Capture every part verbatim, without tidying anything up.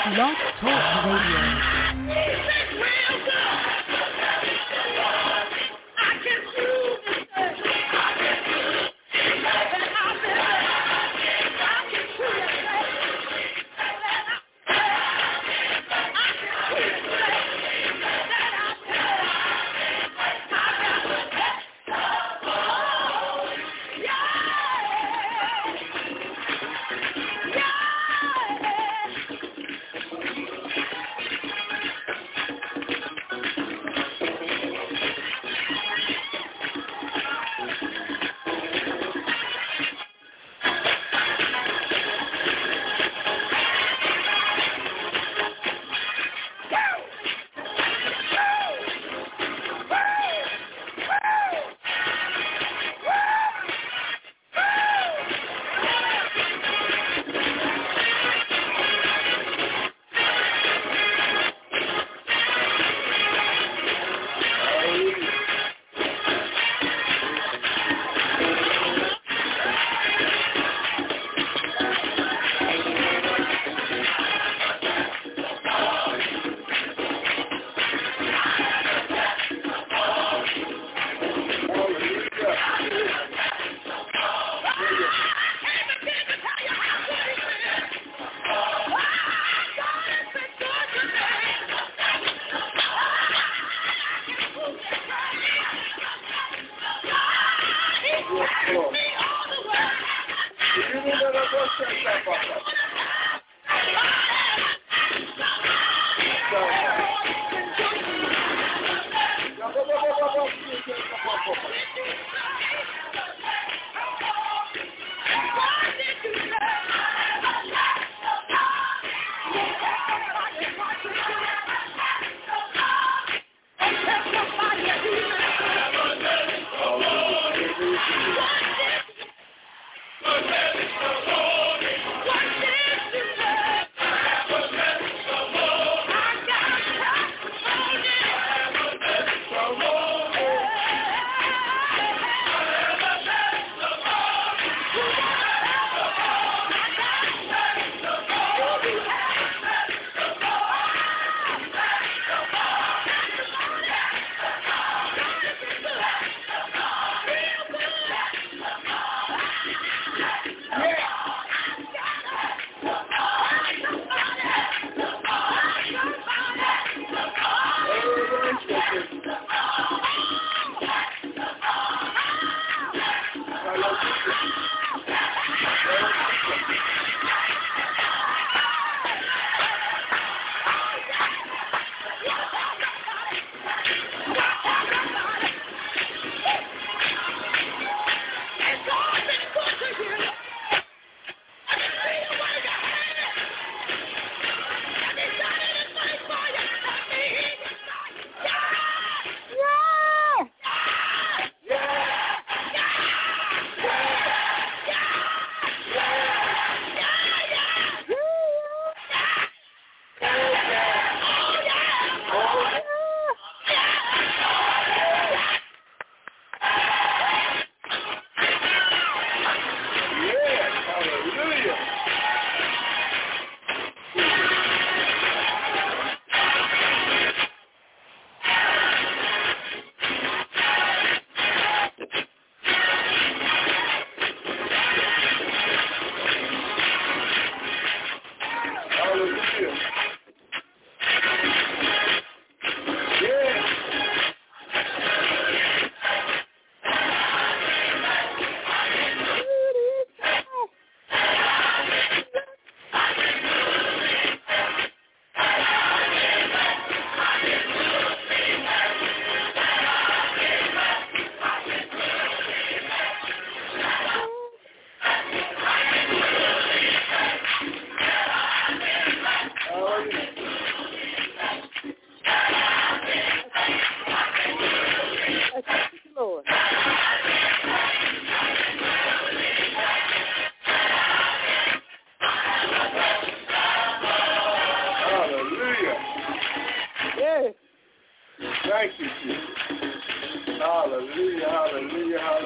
Blog Talk Radio.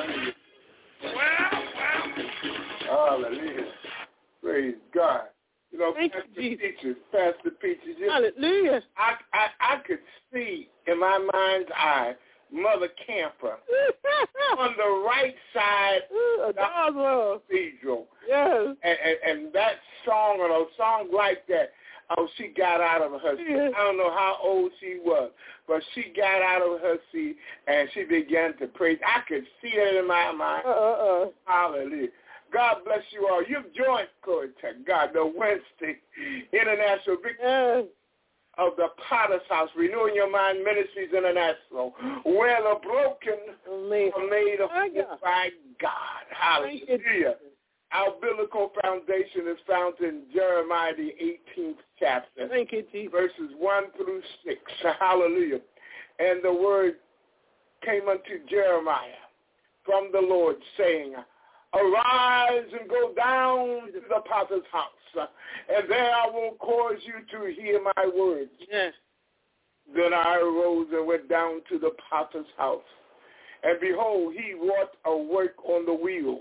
Hallelujah. Praise God. You know, Thank Pastor you, Peaches, Pastor Peaches. Hallelujah. I, I, I could see in my mind's eye Mother Camper on the right side Ooh, of the cathedral. Yes. And, and, and that song, or a song like that, oh, she got out of her seat. Yes. I don't know how old she was, but she got out of her seat and she began to praise. I could see it in my mind. Uh-uh. Hallelujah. God bless you all. You've joined, glory to God, the Wednesday International Victory Yes. of the Potter's House, Renewing Your Mind Ministries International, where the broken Amazing. are made of My God. by God. Hallelujah. Our biblical foundation is found in Jeremiah, the eighteenth chapter, Thank you, Jesus. verses one through six. Hallelujah. And the word came unto Jeremiah from the Lord, saying, arise and go down to the potter's house, and there I will cause you to hear my words. Yes. Then I arose and went down to the potter's house, and behold, he wrought a work on the wheel.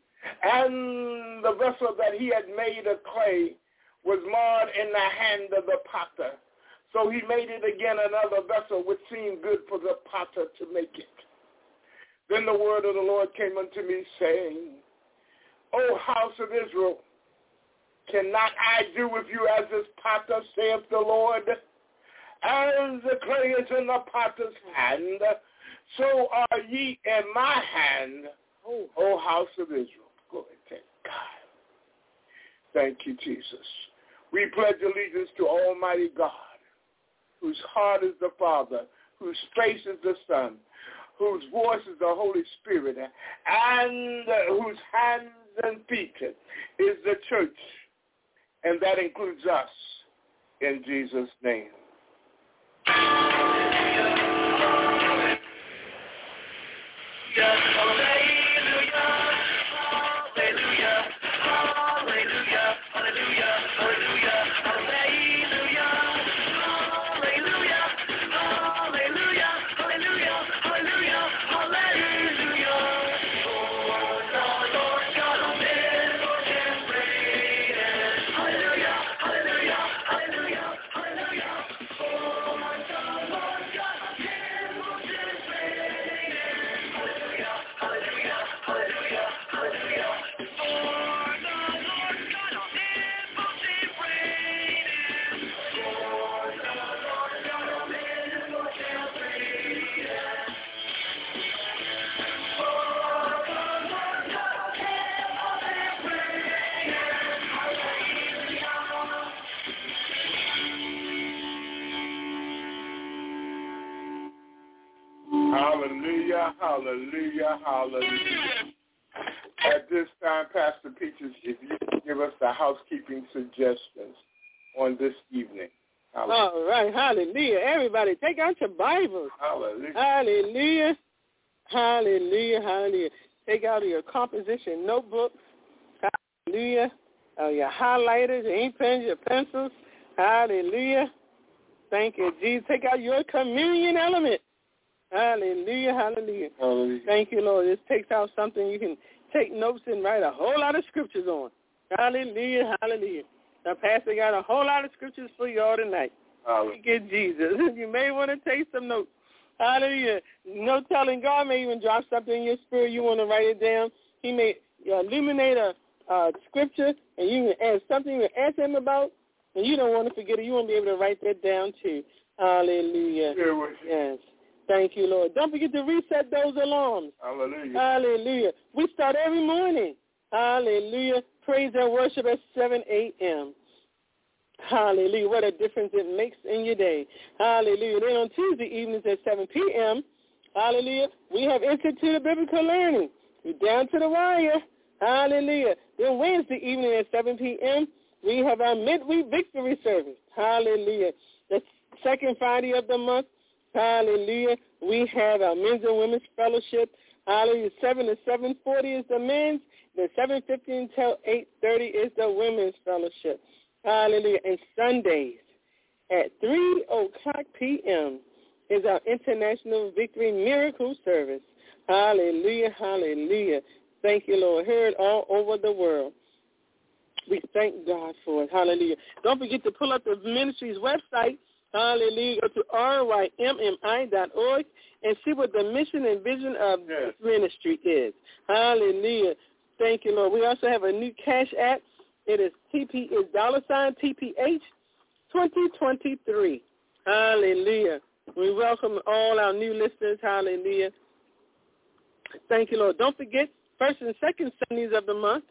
And the vessel that he had made of clay was marred in the hand of the potter. So he made it again another vessel which seemed good for the potter to make it. Then the word of the Lord came unto me, saying, O house of Israel, cannot I do with you as this potter, saith the Lord? As the clay is in the potter's hand, so are ye in my hand, O, o house of Israel. Glory to God. Thank you, Jesus. We pledge allegiance to Almighty God, whose heart is the Father, whose face is the Son, whose voice is the Holy Spirit, and whose hands and feet is the church, and that includes us, in Jesus' name. Hallelujah, hallelujah, hallelujah. At this time, Pastor Peaches, if you can give us the housekeeping suggestions on this evening. Hallelujah. All right, hallelujah. Everybody, take out your Bibles. Hallelujah. Hallelujah. Hallelujah, hallelujah. Take out your composition notebooks. Hallelujah. Uh, your highlighters, your ink pens, your pencils. Hallelujah. Thank you, Jesus. Take out your communion element. Hallelujah, hallelujah. Hallelujah. Thank you, Lord. This takes out something you can take notes and write a whole lot of scriptures on. Hallelujah, hallelujah. The pastor got a whole lot of scriptures for you all tonight. Hallelujah. Thank you, Jesus. You may want to take some notes. Hallelujah. No telling, God may even drop something in your spirit. You want to write it down. He may illuminate a uh, scripture, and you can add something you can ask him about, and you don't want to forget it. You want to be able to write that down too. Hallelujah. Yes. Thank you, Lord. Don't forget to reset those alarms. Hallelujah. Hallelujah. We start every morning. Hallelujah. Praise and worship at seven a.m. Hallelujah. What a difference it makes in your day. Hallelujah. Then on Tuesday evenings at seven p.m., hallelujah, we have Institute of Biblical Learning. We're down to the wire. Hallelujah. Then Wednesday evening at seven p.m., we have our midweek victory service. Hallelujah. The second Friday of the month. Hallelujah. We have our men's and women's fellowship. Hallelujah. seven to seven forty is the men's. Then seven fifteen until eight thirty is the women's fellowship. Hallelujah. And Sundays at three o'clock p.m. is our International Victory Miracle Service. Hallelujah. Hallelujah. Thank you, Lord. Heard all over the world. We thank God for it. Hallelujah. Don't forget to pull up the ministry's website. Hallelujah. Go to R Y M M I dot org and see what the mission and vision of yes. this ministry is. Hallelujah. Thank you, Lord. We also have a new cash app. It is T P is dollar sign T P H twenty twenty-three. Hallelujah. We welcome all our new listeners. Hallelujah. Thank you, Lord. Don't forget, first and second Sundays of the month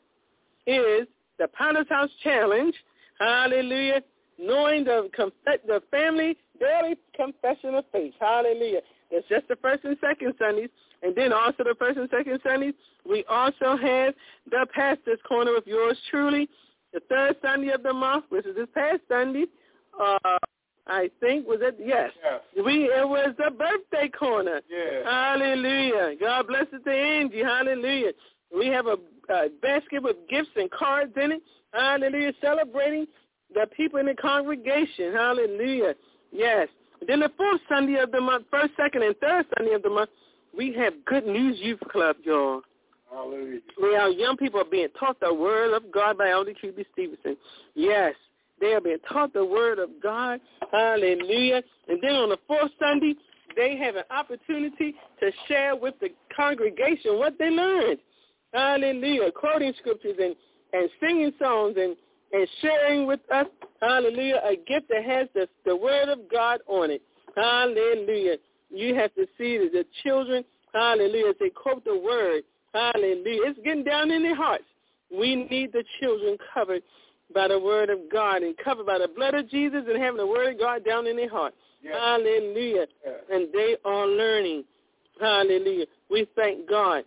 is the Potter's House Challenge. Hallelujah. Knowing the, the family daily confession of faith. Hallelujah. It's just the first and second Sundays. And then also the first and second Sundays, we also have the Pastor's Corner with yours truly. The third Sunday of the month, which is this past Sunday, uh, I think, was it? Yes. yes. We It was the birthday corner. Yes. Hallelujah. God bless it to Angie. Hallelujah. We have a, a basket with gifts and cards in it. Hallelujah. Celebrating the people in the congregation. Hallelujah. Yes. Then the fourth Sunday of the month, first, second, and third Sunday of the month, we have Good News Youth Club, y'all. Hallelujah. Where our young people are being taught the word of God by Elder Q B Stevenson. Yes. They are being taught the word of God. Hallelujah. And then on the fourth Sunday, they have an opportunity to share with the congregation what they learned. Hallelujah. Quoting scriptures and, and singing songs and, and sharing with us, hallelujah, a gift that has the, the word of God on it. Hallelujah. You have to see that the children, hallelujah, as they quote the word, hallelujah. It's getting down in their hearts. We need the children covered by the word of God and covered by the blood of Jesus and having the word of God down in their heart. Yes. Hallelujah. Yes. And they are learning. Hallelujah. We thank God.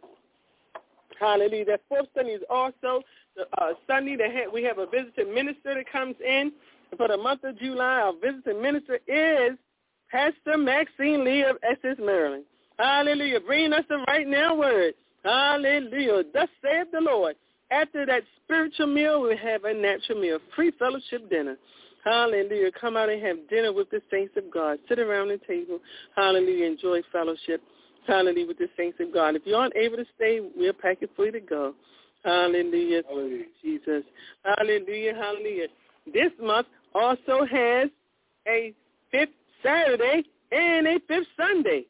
Hallelujah. That fourth Sunday is also the uh, Sunday that ha- we have a visiting minister that comes in. And for the month of July, our visiting minister is Pastor Maxine Lee of Essex, Maryland. Hallelujah. Bringing us the right now word. Hallelujah. Thus saith the Lord. After that spiritual meal, we have a natural meal, free fellowship dinner. Hallelujah. Come out and have dinner with the saints of God. Sit around the table. Hallelujah. Enjoy fellowship. Hallelujah with the saints of God. If you aren't able to stay, we'll pack it for you to go. Hallelujah. Hallelujah. Jesus. Hallelujah. Hallelujah. This month also has a fifth Saturday and a fifth Sunday.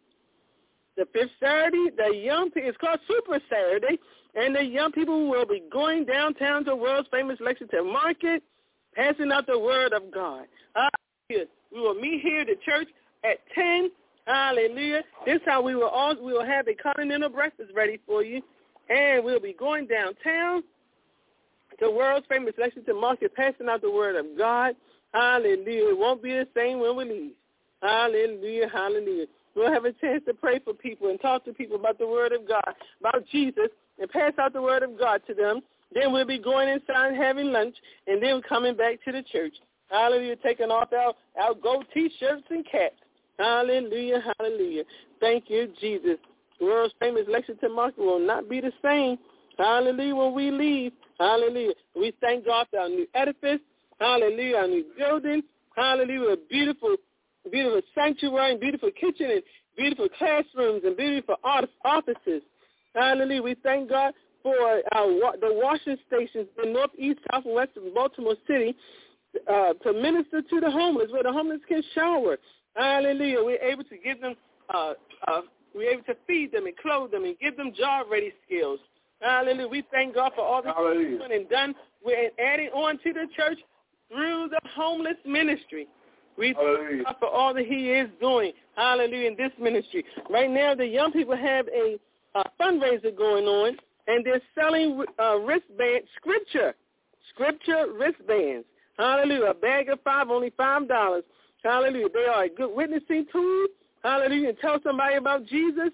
The fifth Saturday, the young people, it's called Super Saturday, and the young people will be going downtown to the world's famous Lexington Market, passing out the word of God. Hallelujah. We will meet here at the church at ten. Hallelujah. This time we will all we will have a continental breakfast ready for you, and we'll be going downtown to the world's famous Lexington Market, passing out the word of God. Hallelujah. It won't be the same when we leave. Hallelujah. Hallelujah. We'll have a chance to pray for people and talk to people about the word of God, about Jesus, and pass out the word of God to them. Then we'll be going inside and having lunch, and then coming back to the church. Hallelujah, taking off our, our gold T-shirts and caps. Hallelujah, hallelujah. Thank you, Jesus. The world's famous Lexington Market will not be the same. Hallelujah, when we leave. Hallelujah. We thank God for our new edifice. Hallelujah, our new building. Hallelujah, a beautiful beautiful sanctuary, and beautiful kitchen, and beautiful classrooms, and beautiful offices. Hallelujah. We thank God for our, the washing stations in north, east, south, and west of Baltimore City uh, to minister to the homeless, where the homeless can shower. Hallelujah. We're able to give them, uh, uh, we're able to feed them and clothe them and give them job-ready skills. Hallelujah. We thank God for all this done and done. We're adding on to the church through the homeless ministry. We thank God for all that he is doing, hallelujah, in this ministry. Right now, the young people have a, a fundraiser going on, and they're selling uh, wristband, scripture, scripture wristbands. Hallelujah, a bag of five, only five dollars. Hallelujah, they are a good witnessing tool. Hallelujah, and tell somebody about Jesus.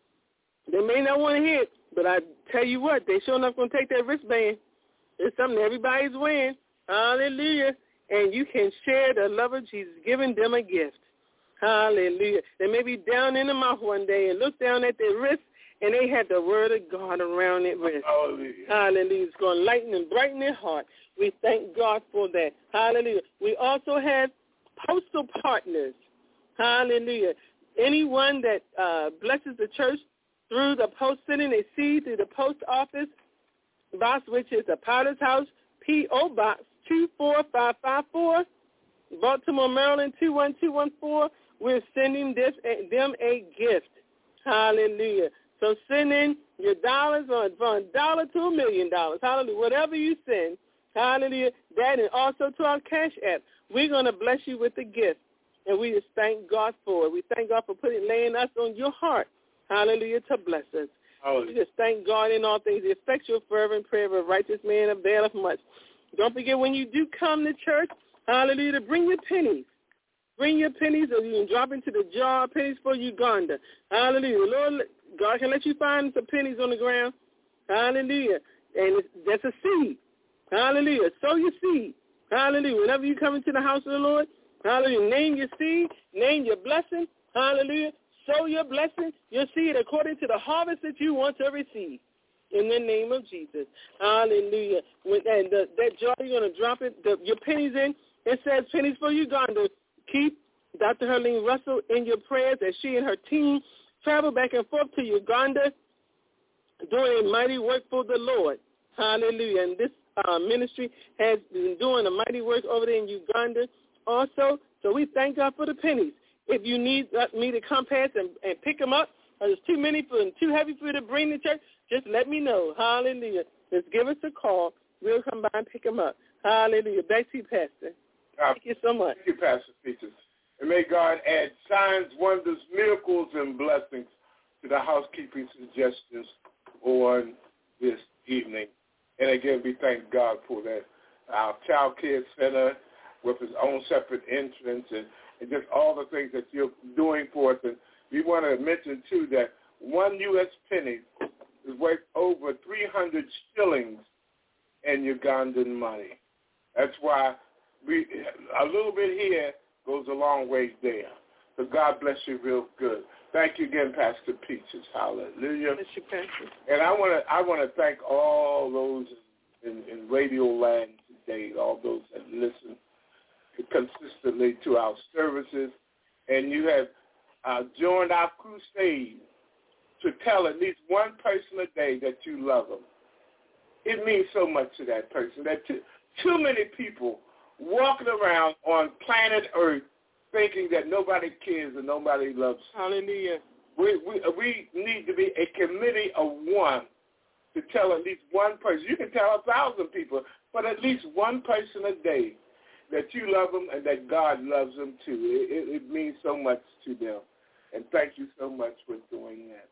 They may not want to hear it, but I tell you what, they sure enough going to take that wristband. It's something everybody's wearing. Hallelujah. And you can share the love of Jesus, giving them a gift. Hallelujah. They may be down in the mouth one day and look down at their wrist, and they have the word of God around their wrist. Hallelujah. Hallelujah. It's going to lighten and brighten their heart. We thank God for that. Hallelujah. We also have postal partners. Hallelujah. Anyone that uh, blesses the church through the post, sending a seed through the post office box, which is the Potter's House, P O. Box two four five five four, Baltimore, Maryland two one two one four. We're sending this them a gift. Hallelujah. So send in your dollars on from a dollar to a million dollars. Hallelujah. Whatever you send, hallelujah, that and also to our Cash App. We're going to bless you with the gift. And we just thank God for it. We thank God for putting laying us on your heart. Hallelujah, to bless us. Hallelujah. We just thank God in all things. The effectual fervent prayer of a righteous man availeth much. Don't forget when you do come to church, hallelujah, to bring your pennies. Bring your pennies or you can drop into the jar, pennies for Uganda. Hallelujah. Lord, God can let you find some pennies on the ground. Hallelujah. And it's, that's a seed. Hallelujah. Sow your seed. Hallelujah. Whenever you come into the house of the Lord, hallelujah, name your seed, name your blessing. Hallelujah. Sow your blessing, your seed according to the harvest that you want to receive. In the name of Jesus. Hallelujah. When, and the, that jar, you're going to drop it, the, your pennies in. It says pennies for Uganda. Keep Doctor Herlene Russell in your prayers as she and her team travel back and forth to Uganda doing a mighty work for the Lord. Hallelujah. And this uh, ministry has been doing a mighty work over there in Uganda also. So we thank God for the pennies. If you need me to come past and, and pick them up, or there's too many for and too heavy for you to bring to church, just let me know. Hallelujah. Just give us a call. We'll come by and pick them up. Hallelujah. Back to you, Pastor. Thank you so much. Thank you, Pastor Peaches. And may God add signs, wonders, miracles, and blessings to the housekeeping suggestions on this evening. And again, we thank God for that. Our child care center with its own separate entrance and, and just all the things that you're doing for us. And we want to mention, too, that one U S penny is worth over three hundred shillings in Ugandan money. That's why we a little bit here goes a long ways there. So God bless you real good. Thank you again, Pastor Peaches. Hallelujah. Bless you, Pastor. And I want to I want to thank all those in, in radio land today, all those that listen consistently to our services. And you have uh, joined our crusade to tell at least one person a day that you love them. It means so much to that person. That too, too many people walking around on planet Earth thinking that nobody cares and nobody loves. Hallelujah. We, we, we need to be a committee of one to tell at least one person. You can tell a thousand people, but at least one person a day that you love them and that God loves them too. It, it, it means so much to them. And thank you so much for doing that.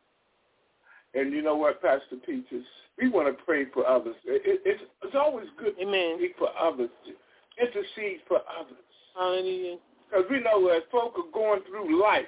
And you know what, Pastor Peaches? We want to pray for others. It, it, it's, it's always good Amen. to speak for others, to intercede for others. Hallelujah. Because we know as folk are going through life,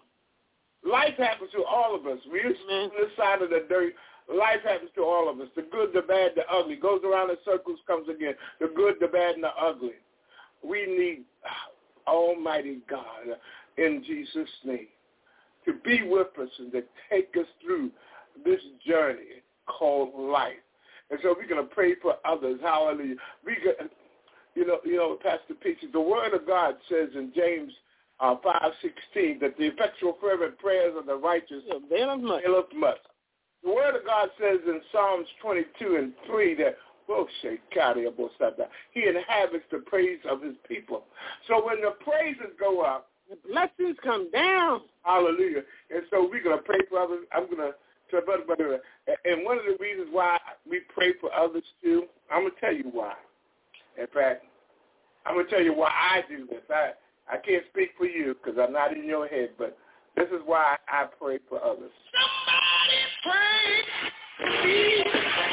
life happens to all of us. We're on this side of the dirt. Life happens to all of us. The good, the bad, the ugly. Goes around in circles, comes again. The good, the bad, and the ugly. We need Almighty God in Jesus' name to be with us and to take us through this journey called life. And so we're going to pray for others. Hallelujah. We got, you know, you know, Pastor Peaches, the Word of God says in James uh, five sixteen that the effectual fervent prayers of the righteous availeth much. availeth much. The Word of God says in Psalms twenty-two and three that He inhabits the praise of His people. So when the praises go up, the blessings come down. Hallelujah. And so we're going to pray for others. I'm going to, and one of the reasons why we pray for others too, I'm going to tell you why. In fact, I'm going to tell you why I do this. I, I can't speak for you because I'm not in your head, but this is why I pray for others. Somebody pray. Heavy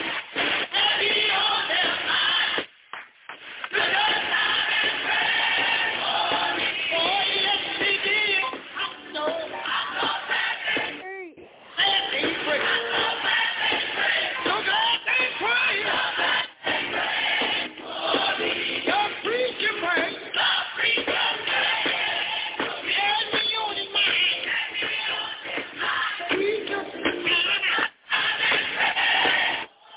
on their mind. The Lord and pray for me. Oh, yes, He did. I know. I know that they pray. That they pray. I know that they pray. So God, they pray. They pray for me. God, preach your prayer. God, preach your prayer. Heavy on his mind. Heavy on his mind. Preach your prayer.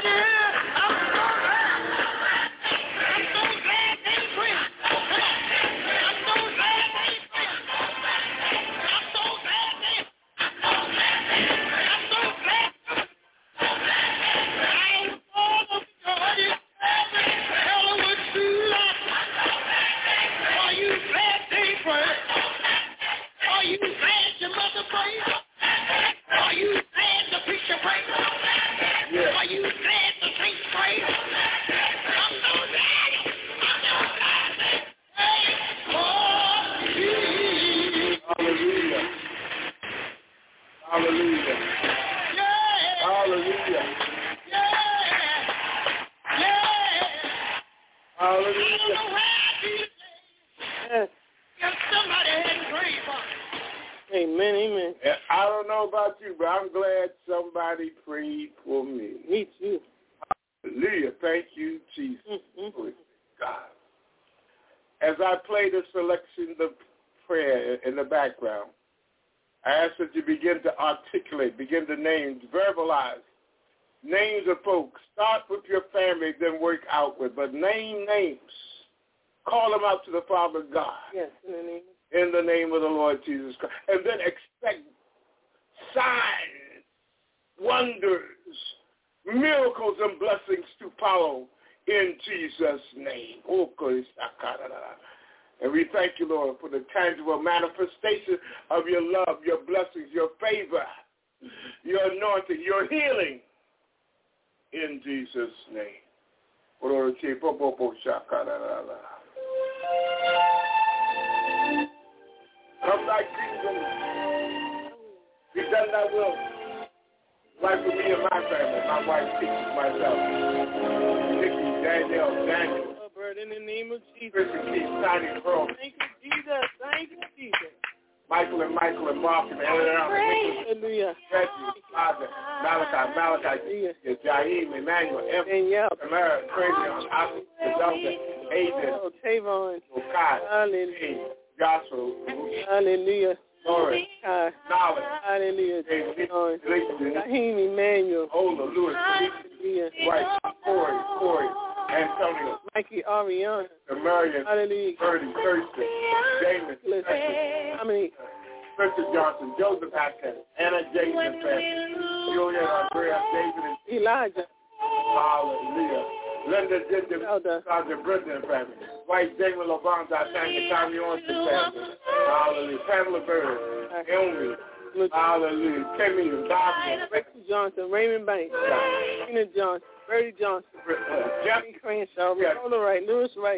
Amen, amen. And I don't know about you, but I'm glad somebody prayed for me. Me too. Hallelujah. Thank you, Jesus. Mm-hmm. God. As I play the selection of prayer in the background, I ask that you begin to articulate, begin to name, verbalize names of folks. Start with your family, then work outward. But name names. Call them out to the Father God. Yes, in the name of in the name of the Lord Jesus Christ. And then expect signs, wonders, miracles, and blessings to follow in Jesus' name. And we thank you, Lord, for the tangible manifestation of your love, your blessings, your favor, your anointing, your healing in Jesus' name. Come thy kingdom, be done thy will. Like for me and my family, my wife, Kiki, myself, Nikki, Danielle, Daniel, Robert, in the name of Jesus. Christian Keith, Tiny Pearl. Thank you, Jesus. Thank you, Jesus. Michael and Michael and Mark and Eleanor, Hallelujah. Reggie, Father, Malachi, Malachi, Jaheim, Emmanuel, Danielle, Tamara, Travion, Oscar, Delta, Aiden, oh, Tavon. Kai, Hallelujah. Joshua, Hallelujah. Lawrence, Kai. Knowledge, Hallelujah. David, Raheem, Emmanuel. Ola, Lewis, Hallelujah. White, Corey, Corey, Antonio, Mikey, Ariana. Marion, Hallelujah. Birdie, Thurston, Damon, How many? Richard Johnson, Joseph Atkins, Anna Jason, Julian, Andrea, David, and Elijah. Hallelujah. Linda, Ginger, Elder. Sergeant Brendan family. White, Damon, LeBron, Tanya, Tommy Orson family. Hallelujah. Pamela Bird, Naomi. Hallelujah. Kimmy, Doctor. Ricky Johnson, Raymond Banks, Tina Johnson, Bertie Johnson, Jeffy Crenshaw, Rolla Wright, Lewis Wright,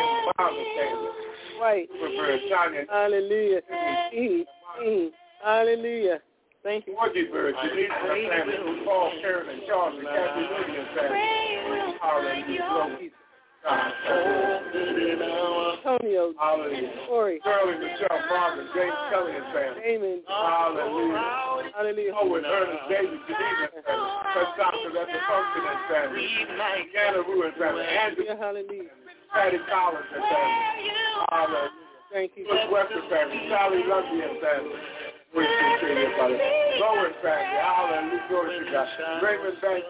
White. Hallelujah. E. E. Hallelujah. Thank you. Morgie Bird, Denise and family. Paul, Karen, and Charles, and Kathy Lillian family. Hallelujah. Antonio, Hallelujah. Corey, Shirley, Michelle, Marvin, James Kelly and family. Damon, Hallelujah. Hallelujah. Owen, Ernest, David, Geneva and family. Chris Doctor, that's the function and family. Deanna Rue and family. Andrew, Hallelujah. Patty Collins and family. Hallelujah. Thank you. Chris Western family. Sally Lundy and family. We appreciate you, Father. Lowen family. Hallelujah. Glory to God. Raymond Banks.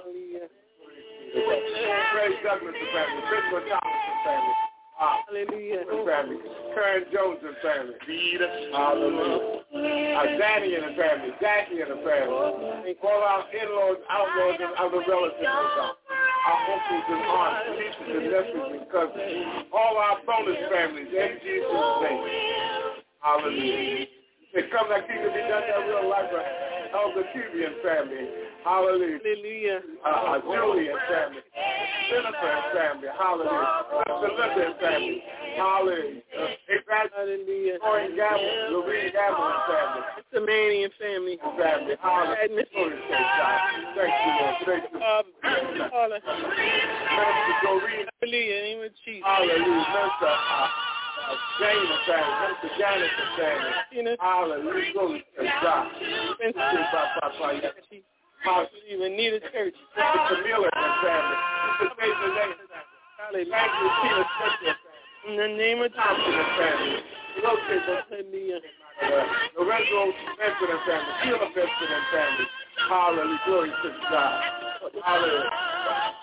Craig Douglas and family. Pittsburgh Thomas and family. Hallelujah. Family. Karen Jones and family. Hallelujah. Uh, Danny and the family. Jackie and the family. All our in-laws, outlaws, and other relatives, oh God. Our uncles and aunts, nieces and nephews and cousins. All our bonus families in Jesus' name. Hallelujah. They come that kingdom be done that real life of the Cuban family. Hallelujah. Hallelujah. Uh, uh, Julian family. Jennifer family. Hallelujah. The Linda family. Hallelujah. Uh, Hallelujah. Lauren Gamble, Louise Gamble family. It's the Mannion family. Family. Hallelujah. Thank you, Lord. Thank you. Uh, Paula. Minister Doreen. Hallelujah. In the name of Jesus. Hallelujah. Minister uh, uh, Jane and family. Minister Janet and family. Hallelujah. Glory to God. Hallelujah. Anita Church. Sister Camilla and family. Sister David Lane. Hallelujah. Thank you, Tina Smith. In the name of Thompson and family. Hallelujah. Lorenzo Benson and family. Sheila Benson and family. Hallelujah. Glory to God. Hallelujah.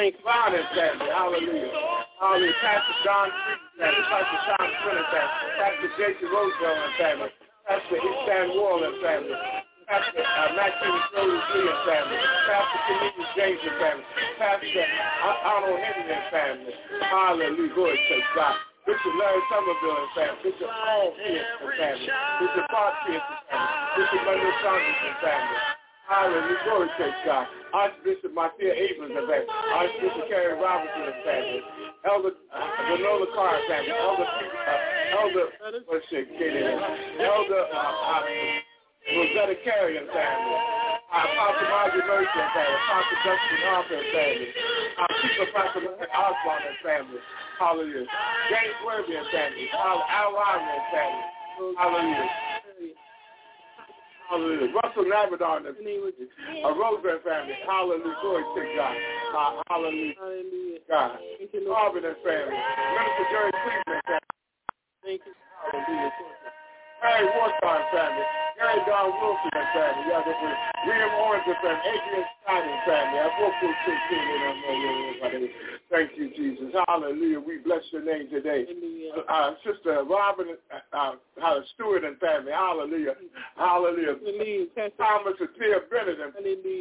Thank you. Ron and family. Hallelujah. Hallelujah. Pastor John Freeman family. Pastor Sean Swinton family. Pastor Jason Roseville and family. Pastor Easton Wall and family. Pastor uh, Maxine Rose Lee and family. Pastor Cornelius James and family. Pastor Arnold Henry and family. Hallelujah. Glory to God. Bishop Larry Somerville and family. Bishop Paul Pierce and family. Bishop Bob Pierce and family. Bishop Wendell Saunders and family. Hallelujah. Glory to God. Archbishop Marcia Abrams and family. Archbishop Carrie Robinson and family. Elder uh, Vanola Carr and family. Elder uh, Elder what's it? Elder uh, uh, Rosetta Carey and family. Uh, Apostle Marjorie Mercy and family. Apostle Justin Harper and family. Uh, Chief Apostle Osborne and family. Hallelujah. James Worthy and family. Al Rodney and family. Hallelujah. Hallelujah. Russell Navadon and a Roseland family. Hallelujah. Glory to God. Uh, hallelujah. Hallelujah. God. Marvin and family. Minister Jerry Cleveland and family. Thank you. Hallelujah. Harry Warthon family. Gary Don Wilson and family. William Orange and family. Adrian Stein and family. I both will take care of them. Thank you, Jesus. Hallelujah. We bless your name today. Uh, Sister Robin uh, uh, Stewart and family. Hallelujah. Hallelujah. Thomas and Tia Bennett and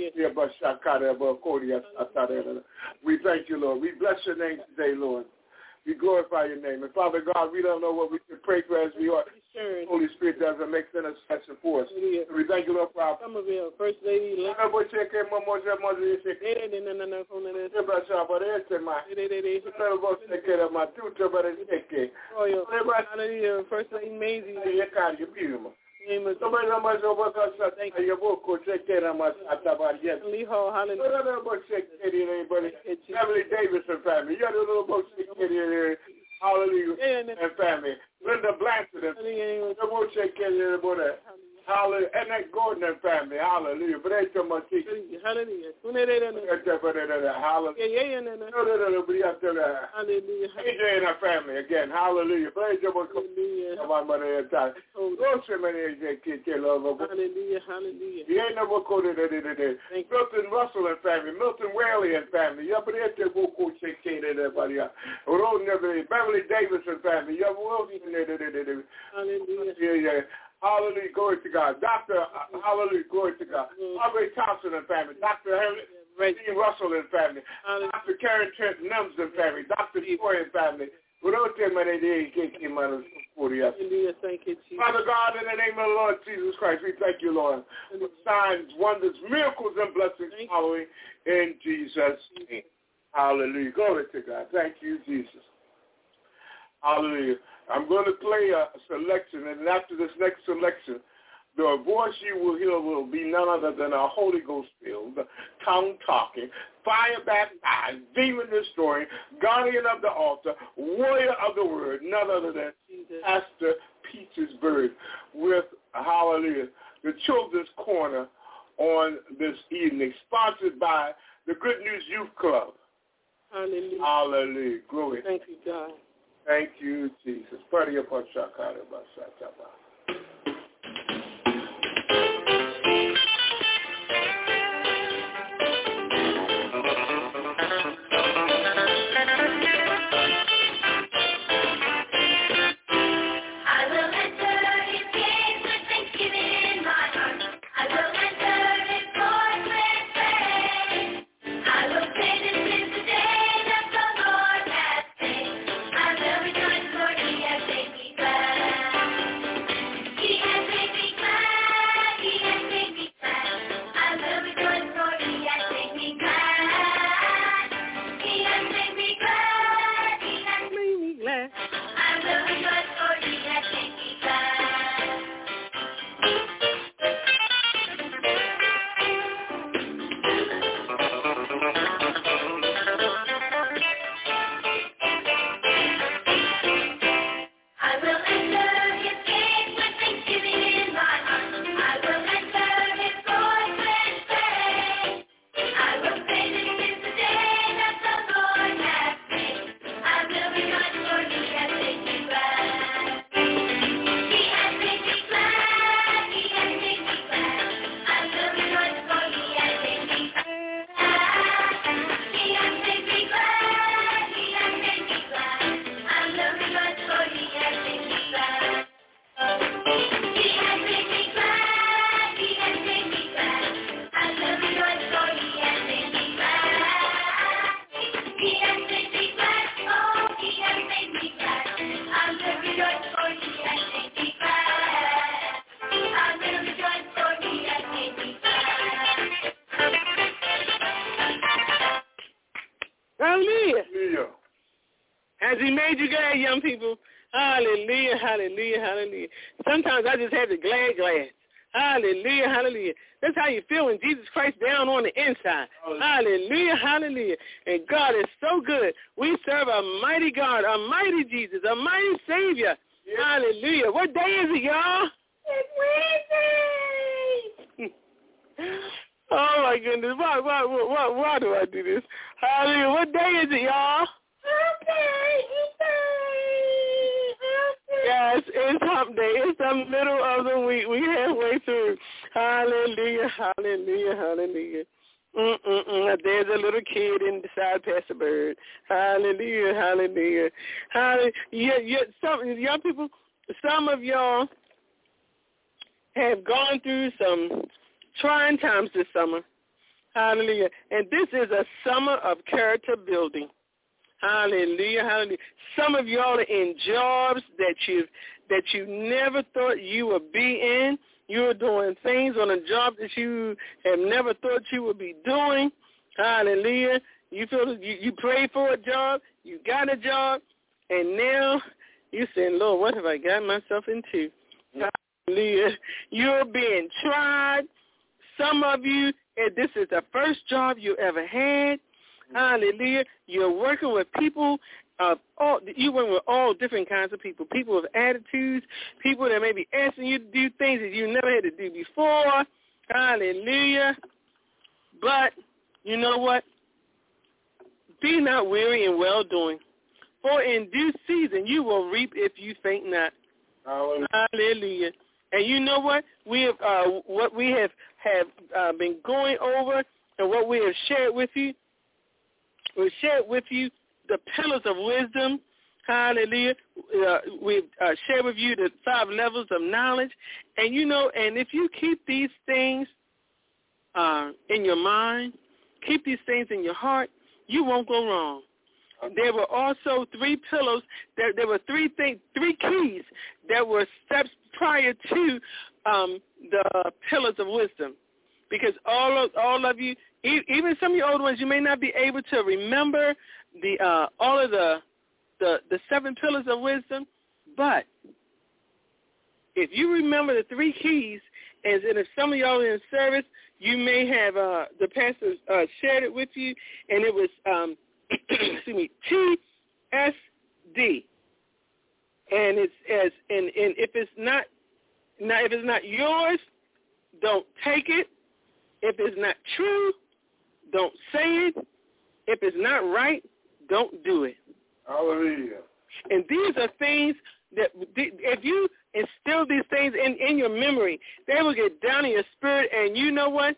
we thank you, Lord. We bless your name today, Lord. We glorify your name. And Father God, we don't know what we can pray for as we ought. Sure. Holy Spirit doesn't make intercession for us. Yeah. So we thank you, Lord, for our Somerville, First Lady. Thank you, First Lady Maisie. Name of Somebody Lee Hall, hallelujah. Beverly Davis and family. You got a little book here. Hallelujah. And family. Linda Blanchard and family. Hallelujah. And that Gordon and family. Hallelujah. But they too much. Hallelujah. Hallelujah. A J and her family again. Hallelujah. Hallelujah. Hallelujah. Hallelujah. He ain't never quoted it. Milton Russell and family. Milton Whaley and family. Beverly Davis and family. Hallelujah. Hallelujah, glory to God. Doctor Uh, hallelujah, glory to God. Aubrey Thompson and family. Doctor Henry Dean Russell and family. Doctor Karen Trent Numbs and family. Doctor Troy and family. Hallelujah, thank you, Jesus. Father God, in the name of the Lord Jesus Christ, we thank you, Lord, for signs, wonders, miracles, and blessings following in Jesus' name. Hallelujah. Glory to God. Thank you, Jesus. Hallelujah. I'm going to play a selection, and after this next selection, the voice you will hear will be none other than a Holy Ghost-filled, tongue-talking, fire-baptized, demon-destroying, guardian of the altar, warrior of the word, none other than Pastor Peaches Bird with, hallelujah, the Children's Corner on this evening, sponsored by the Good News Youth Club. Hallelujah. Hallelujah. Glory. Thank you, God. Thank you, Jesus. Hallelujah. Hallelujah. Has he made you glad, young people? Hallelujah, hallelujah, hallelujah. Sometimes I just have the glad glad. Hallelujah, hallelujah. That's how you feel when Jesus Christ down on the inside. Hallelujah, hallelujah. And God is so good. We serve a mighty God, a mighty Jesus, a mighty Savior. Yes. Hallelujah. What day is it, y'all? It's Wednesday. Oh, my goodness. Why, why, why, why do I do this? Hallelujah. What day is it, y'all? Yes, it's hump day. It's the middle of the week. We halfway through. Hallelujah, hallelujah, hallelujah. Mm-mm-mm. There's a little kid inside Pastor Bird. Hallelujah, hallelujah. Hallelujah. Yeah, yeah, some, young people, some of y'all have gone through some trying times this summer. Hallelujah. And this is a summer of character building. Hallelujah, hallelujah. Some of y'all are in jobs that you that you never thought you would be in. You're doing things on a job that you have never thought you would be doing. Hallelujah. You feel you, you prayed for a job, you got a job, and now you're saying, Lord, what have I got myself into? Hallelujah. You're being tried. Some of you, and this is the first job you ever had. Hallelujah. You're working with people of all, you work with all different kinds of people, people with attitudes, people that may be asking you to do things that you never had to do before. Hallelujah. But you know what? Be not weary in well-doing, for in due season you will reap if you faint not. Hallelujah. Hallelujah. And you know what? We have uh, what we have have uh, been going over and what we have shared with you. We've shared with you the pillars of wisdom. Hallelujah. Uh, we've uh, shared with you the five levels of knowledge. And, you know, and if you keep these things uh, in your mind, keep these things in your heart, you won't go wrong. There were also three pillars. There, there were three things, three keys that were steps prior to um, the pillars of wisdom. Because all of, all of you, even some of your old ones, you may not be able to remember the uh, all of the, the the seven pillars of wisdom, but if you remember the three keys, as in if some of y'all are in service, you may have uh, the pastor uh, shared it with you, and it was um, excuse me, T S D, and it's as and, and if it's not, not if it's not yours, don't take it. If it's not true, don't say it. If it's not right, don't do it. Hallelujah. And these are things that if you instill these things in, in your memory, they will get down in your spirit. And you know what?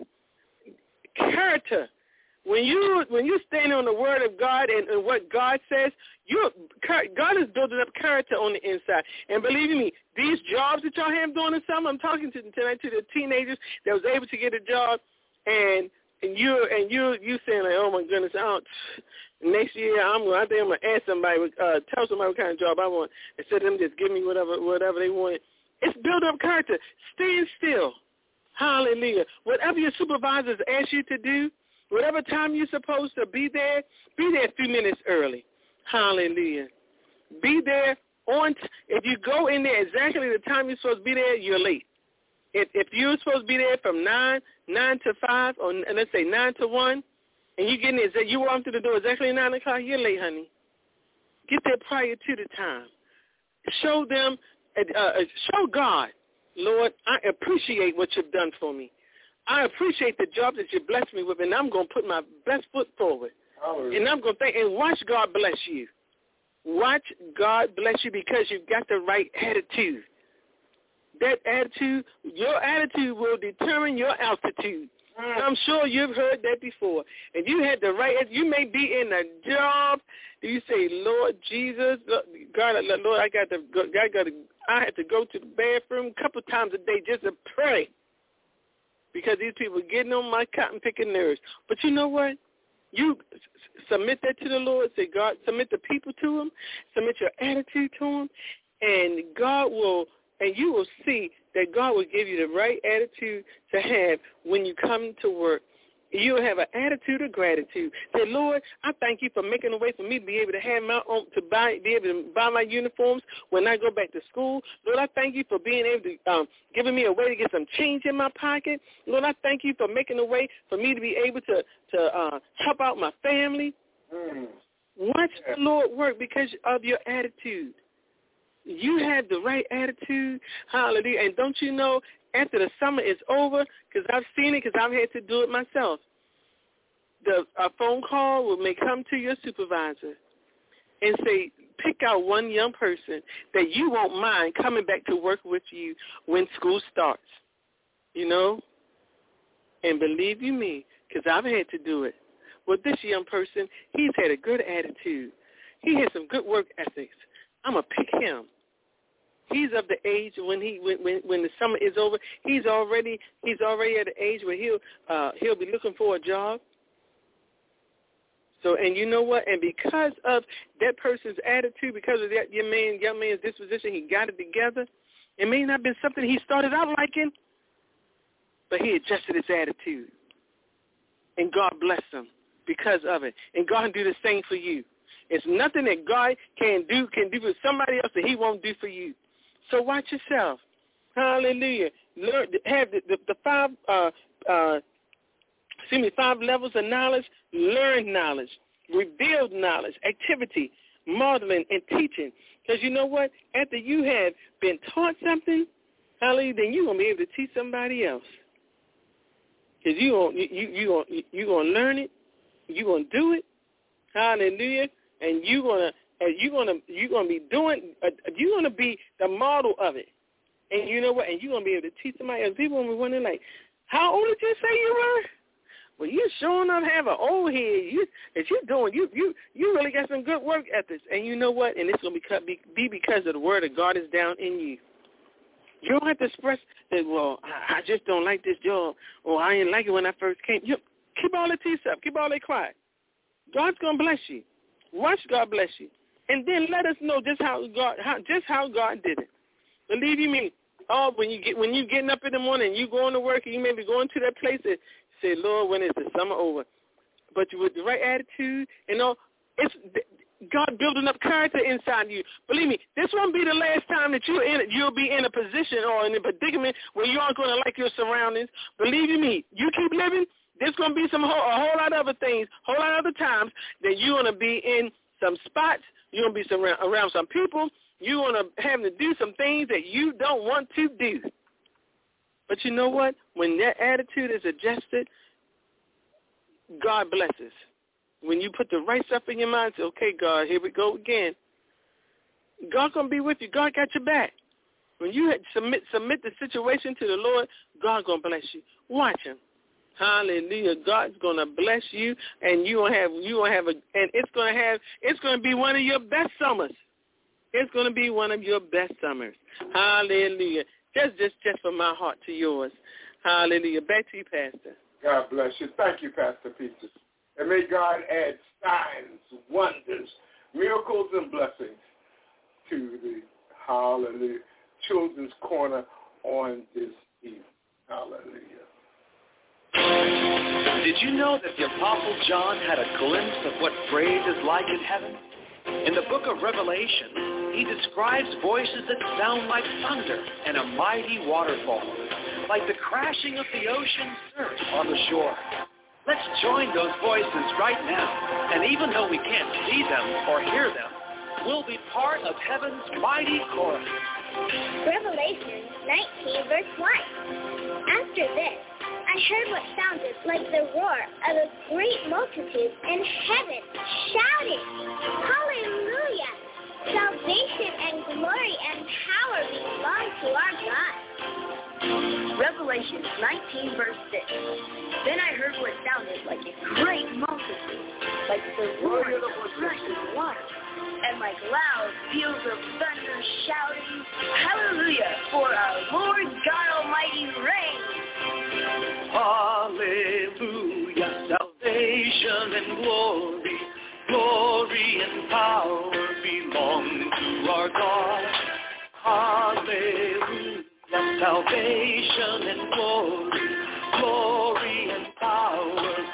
Character. When you when you stand on the word of God and, and what God says, you God is building up character on the inside. And believe me, these jobs that y'all have doing in summer, I'm talking to tonight to the teenagers that was able to get a job, and and you and you you saying like, oh my goodness, I don't, next year I'm I think I'm gonna ask somebody, uh, tell somebody what kind of job I want instead of them just give me whatever whatever they want. It's build up character. Stand still. Hallelujah. Whatever your supervisors ask you to do, whatever time you're supposed to be there, be there a few minutes early. Hallelujah. Be there on. T- if you go in there exactly the time you're supposed to be there, you're late. If, if you're supposed to be there from nine, nine to five, or let's say nine to one, and you get in there, you walk through the door exactly at nine o'clock, you're late, honey. Get there prior to the time. Show them, uh, show God, Lord, I appreciate what you've done for me. I appreciate the job that you blessed me with, and I'm going to put my best foot forward. Oh, and I'm going to think, and watch God bless you. Watch God bless you because you've got the right attitude. That attitude, your attitude will determine your altitude. Mm. I'm sure you've heard that before. And you had the right, you may be in a job. Do you say, Lord Jesus, God, Lord, I got to go, I got to, I had to go to the bathroom a couple times a day just to pray because these people are getting on my cotton-picking nerves. But you know what? You submit that to the Lord. Say, God, submit the people to him. Submit your attitude to him. And God will, and you will see that God will give you the right attitude to have when you come to work. You'll have an attitude of gratitude. Say, Lord, I thank you for making a way for me to be able to have my own, to buy, be able to buy my uniforms when I go back to school. Lord, I thank you for being able to, um, giving me a way to get some change in my pocket. Lord, I thank you for making a way for me to be able to, to uh, help out my family. Mm. Watch the Lord work because of your attitude. You have the right attitude. Hallelujah. And don't you know, after the summer is over, because I've seen it, because I've had to do it myself, the a phone call will may come to your supervisor and say, pick out one young person that you won't mind coming back to work with you when school starts, you know? And believe you me, because I've had to do it. Well, this young person, he's had a good attitude. He has some good work ethics. I'm going to pick him. He's of the age when he when, when when the summer is over. He's already he's already at the age where he'll uh, he'll be looking for a job. So and you know what? And because of that person's attitude, because of that young man young man's disposition, he got it together. It may not have been something he started out liking, but he adjusted his attitude, and God bless him because of it. And God can do the same for you. It's nothing that God can do can do for somebody else that He won't do for you. So watch yourself. Hallelujah. Learn have the, the, the five uh, uh, excuse me five levels of knowledge. Learn knowledge, revealed knowledge, activity, modeling, and teaching. Because you know what? After you have been taught something, hallelujah, then you're gonna be able to teach somebody else. Because you gonna you you you gonna you gonna learn it, you gonna do it. Hallelujah. And you're gonna, and you're gonna, you're gonna be doing, uh, you're gonna be the model of it. And you know what? And you're gonna be able to teach somebody else. People gonna be wondering, like, how old did you say you were? Well, you sure enough have an old head. You, that you're doing, you, you, you really got some good work ethics. And you know what? And it's gonna be be because of the word of God is down in you. You don't have to express that. Well, I, I just don't like this job, or I didn't like it when I first came. You keep all the teeth up. Keep all that quiet. God's gonna bless you. Watch God bless you, and then let us know just how God, how, just how God did it. Believe you me. Oh, when you get when you getting up in the morning, and you going to work, and you may be going to that place and say, Lord, when is the summer over? But you with the right attitude, you know, it's God building up character inside you. Believe me, this won't be the last time that you're in. You'll be in a position or in a predicament where you aren't going to like your surroundings. Believe you me, you keep living. There's going to be some whole, a whole lot of other things, a whole lot of other times that you're going to be in some spots, you're going to be some, around some people, you're going to have to do some things that you don't want to do. But you know what? When that attitude is adjusted, God blesses. When you put the right stuff in your mind, say, okay, God, here we go again. God's going to be with you. God got your back. When you submit submit the situation to the Lord, God's going to bless you. Watch Him. Hallelujah. God's gonna bless you, and you gonna have you gonna have a and it's gonna have it's gonna be one of your best summers. It's gonna be one of your best summers. Hallelujah. Just just just from my heart to yours. Hallelujah. Back to you, Pastor. God bless you. Thank you, Pastor Peter. And may God add signs, wonders, miracles, and blessings to the Hallelujah Children's Corner on this evening. Hallelujah. Did you know that the Apostle John had a glimpse of what praise is like in heaven? In the book of Revelation, he describes voices that sound like thunder and a mighty waterfall, like the crashing of the ocean surf on the shore. Let's join those voices right now, and even though we can't see them or hear them, we'll be part of heaven's mighty chorus. Revelation nineteen, verse one. After this, I heard what sounded like the roar of a great multitude in heaven, shouting, Hallelujah! Salvation and glory and power belong to our God. Revelation nineteen, verse six. Then I heard what sounded like a great multitude, like the roar of rushing water, and like loud peals of thunder shouting, Hallelujah! For our Lord God Almighty reigns. Hallelujah, salvation and glory, glory and power belong to our God. Hallelujah, salvation and glory, glory and power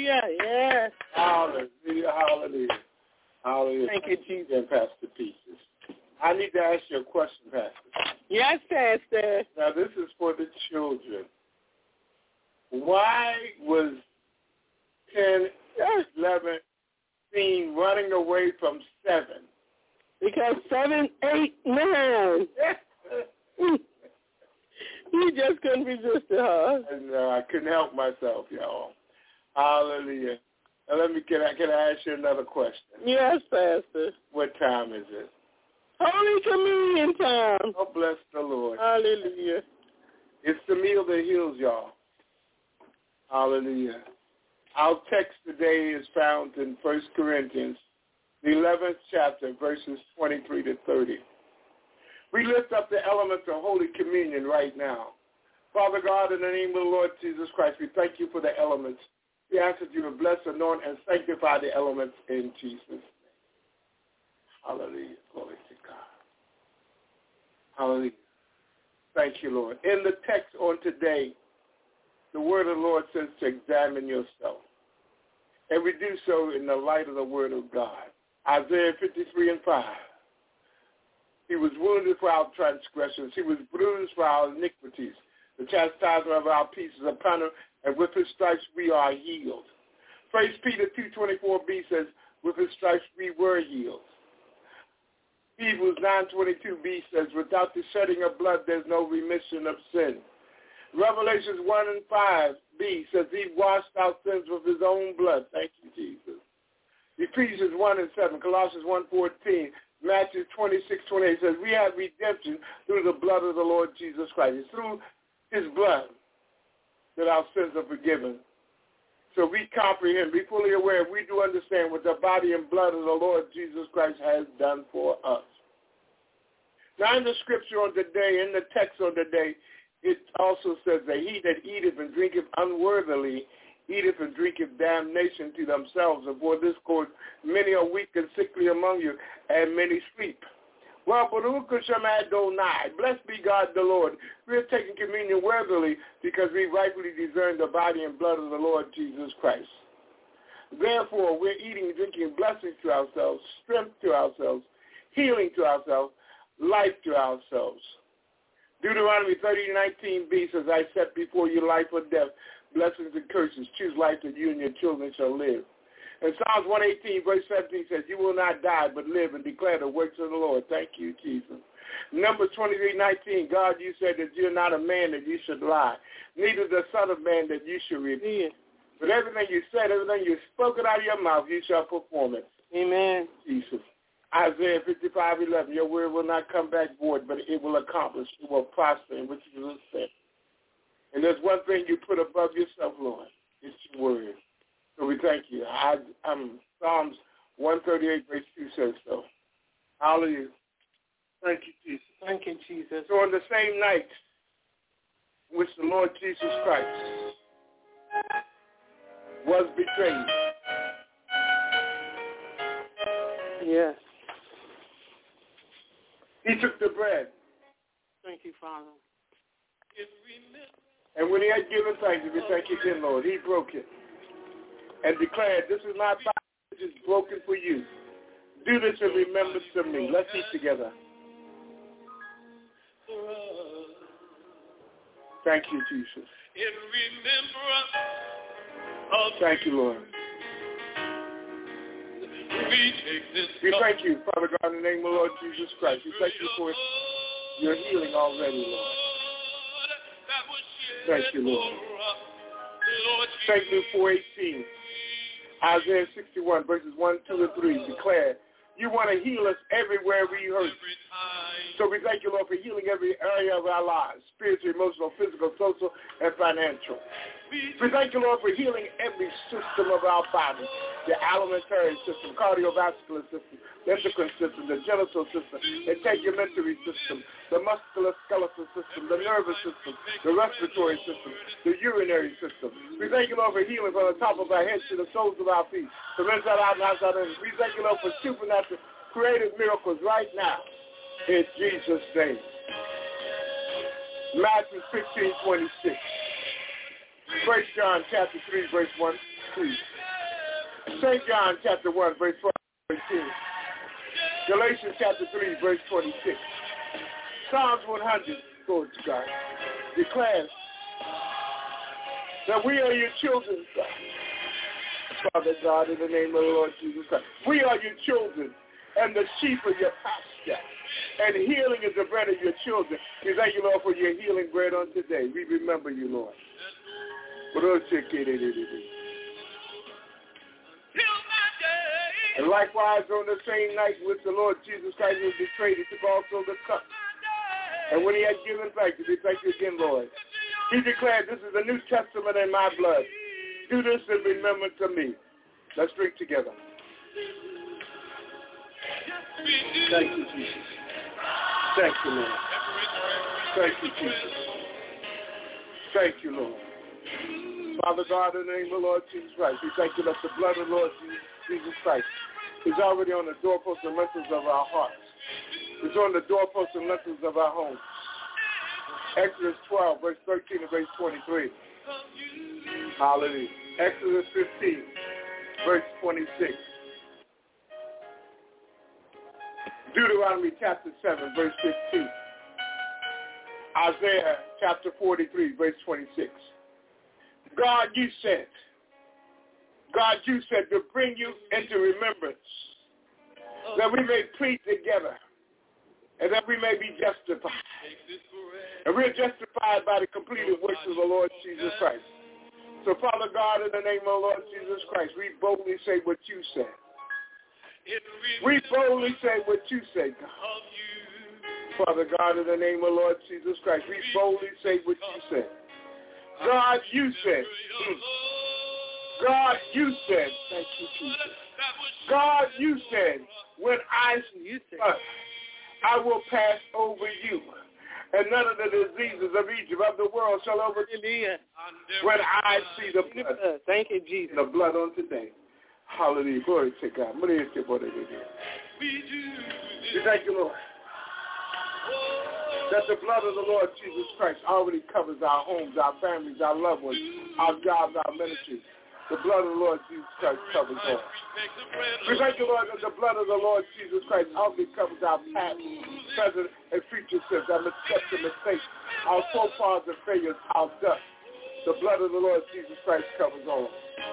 Hallelujah. Yes. Hallelujah. Hallelujah. Hallelujah. Thank you, Jesus. And Pastor Pieces. I need to ask you a question, Pastor. Yes, Pastor. Now, this is for the children. Why was ten, eleven seen running away from seven? Because seven, eight, nine. You just couldn't resist it, huh? And, uh, I couldn't help myself, y'all. Hallelujah. Now, let me, can I, can I ask you another question? Yes, Pastor. What time is it? Holy Communion time. Oh, bless the Lord. Hallelujah. It's the meal that heals, y'all. Hallelujah. Our text today is found in First Corinthians, the eleventh chapter, verses twenty-three to thirty. We lift up the elements of Holy Communion right now. Father God, in the name of the Lord Jesus Christ, we thank you for the elements. We ask that you would bless, anoint, and sanctify the elements in Jesus' name. Hallelujah. Glory to God. Hallelujah. Thank you, Lord. In the text on today, the word of the Lord says to examine yourself. And we do so in the light of the word of God. Isaiah fifty-three and five. He was wounded for our transgressions. He was bruised for our iniquities. The chastisement of our peace is upon him, and with his stripes we are healed. First Peter two twenty-four b says, with his stripes we were healed. Hebrews nine twenty-two b says, without the shedding of blood there's no remission of sin. Revelations one and five b says, he washed our sins with his own blood. Thank you, Jesus. Ephesians one and seven, Colossians one fourteen, Matthew twenty-six twenty-eight says, we have redemption through the blood of the Lord Jesus Christ. It's through his blood that our sins are forgiven. So we comprehend, be fully aware, we do understand what the body and blood of the Lord Jesus Christ has done for us. Now in the scripture on today, in the text on today, it also says that he that eateth and drinketh unworthily eateth and drinketh damnation to themselves. And for this cause many are weak and sickly among you, and many sleep. Well, Baruch Hashem Adonai, blessed be God the Lord. We are taking communion worthily because we rightfully discern the body and blood of the Lord Jesus Christ. Therefore, we're eating and drinking blessings to ourselves, strength to ourselves, healing to ourselves, life to ourselves. Deuteronomy thirty nineteen b says, I set before you life or death, blessings and curses. Choose life that you and your children shall live. And Psalms one eighteen, verse seventeen says, you will not die but live and declare the works of the Lord. Thank you, Jesus. Numbers twenty-three nineteen, God, you said that you're not a man that you should lie, neither the son of man that you should repent. But everything you said, everything you spoken out of your mouth, you shall perform it. Amen. Jesus. Isaiah fifty-five eleven, your word will not come back void, but it will accomplish, it will prosper in which you will set. And there's one thing you put above yourself, Lord. It's your word. So we thank you. I, I'm, Psalms one thirty-eight, verse two says so. Hallelujah. Thank you, Jesus. Thank you, Jesus. So on the same night which the Lord Jesus Christ was betrayed. Yes. He took the bread. Thank you, Father. And when he had given thanks, we thank you again, Lord, he broke it and declared, this is my body which is broken for you. Do this in remembrance of me. Let's eat together. Thank you, Jesus. Thank you, Lord. We thank you, Father God, in the name of the Lord Jesus Christ. We thank you for your healing already, Lord. Thank you, Lord. Thank you for eighteen. Isaiah sixty-one, verses one, two, and three declare, you want to heal us everywhere we hurt. So we thank you, Lord, for healing every area of our lives, spiritual, emotional, physical, social, and financial. We thank you, Lord, for healing every system of our body, the alimentary system, cardiovascular system, the endocrine system, the genital system, the integumentary system, the musculoskeletal system, the nervous system, the respiratory system, the urinary system. We thank you, Lord, for healing from the top of our heads to the soles of our feet, from inside out and outside in. We thank you, Lord, for supernatural creative miracles right now in Jesus' name. Matthew fifteen twenty-six. First John chapter three, verse one, two. Saint John chapter one, verse fourteen. Galatians chapter three, verse twenty-six. Psalms one hundred, glory to God, declares that we are your children, God. Father God, in the name of the Lord Jesus Christ. We are your children and the sheep of your pasture. And healing is the bread of your children. We thank you, Lord, for your healing bread on today. We remember you, Lord. And likewise, on the same night with the Lord Jesus Christ was betrayed, he took also the cup. And when he had given thanks, we thank you again, Lord. He declared, this is the New Testament in my blood. Do this in remembrance of me. Let's drink together. Thank you, Jesus. Thank you, Lord. Thank you, Jesus. Thank you, Lord. Father God, in the name of the Lord Jesus Christ, we thank you that the blood of the Lord Jesus Christ is already on the doorposts and lintels of our hearts. It's on the doorposts and lintels of our homes. Exodus twelve, verse thirteen and verse twenty-three. Hallelujah. Exodus fifteen, verse twenty-six. Deuteronomy chapter seven, verse fifteen. Isaiah chapter forty-three, verse twenty-six. God, you said, God, you said to bring you into remembrance, that we may plead together, and that we may be justified. And we are justified by the completed works of the Lord Jesus Christ. So, Father God, in the name of the Lord Jesus Christ, we boldly say what you said. We boldly say what you say, God. Father God, in the name of the Lord Jesus Christ, we boldly say what you said. God, you said. God, you said. Thank you, Jesus. God, you said, when I uh, I will pass over you, and none of the diseases of Egypt, of the world, shall overtake you. When I see the blood. Thank you, Jesus. The blood on today. Hallelujah. Glory to God. We thank you, Lord, that the blood of the Lord Jesus Christ already covers our homes, our families, our loved ones, our jobs, our ministries. The blood of the Lord Jesus Christ covers all. We thank you, Lord, that the blood of the Lord Jesus Christ already covers our past, present, and future sins, our missteps and mistakes, our forefathers and failures, our dust. The blood of the Lord Jesus Christ covers all.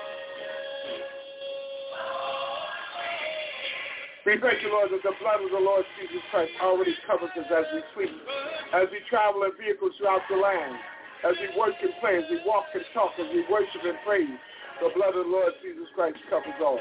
We thank you, Lord, that the blood of the Lord Jesus Christ already covers us as we sleep, as we travel in vehicles throughout the land, as we work and play, as we walk and talk, as we worship and praise. The blood of the Lord Jesus Christ covers all.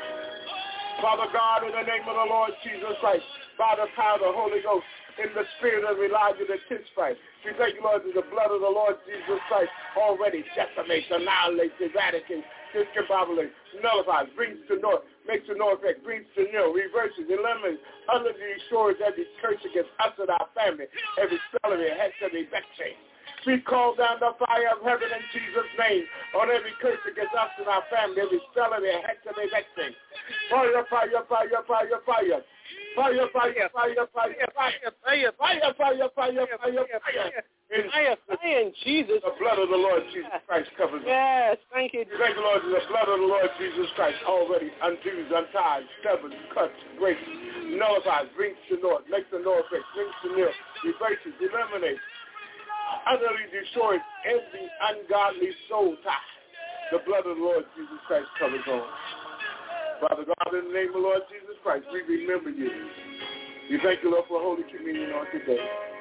Father God, in the name of the Lord Jesus Christ, by the power of the Holy Ghost, in the spirit of Elijah the Tishbite, we thank you, Lord, that the blood of the Lord Jesus Christ already decimates, annihilates, eradicates, discombobulates, nullifies, brings to naught, makes to no effect, brings to nil, reverses, eliminates, utterly destroys every curse against us and our family, every spell, every hex, every vexing. We call down the fire of heaven in Jesus' name on every curse against us and our family, every spell, every hex, every vexing. Fire, fire, fire, fire, fire. Fire, fire, fire, fire, fire, fire, fire, fire, fire, fire, fire. In Fire, fire in Jesus. the blood of the Lord Jesus Christ covers us. Yes, thank you. Thank you, Lord, that the blood of the Lord Jesus Christ already undoes, unties, severs, cuts, breaks, nullifies, brings to naught, makes a no effect, brings to nil, reverses, eliminates, utterly destroys every ungodly soul tie. The blood of the Lord Jesus Christ covers all. Father God, in the name of the Lord Jesus Christ, we remember you. We thank you, Lord, for Holy Communion on today.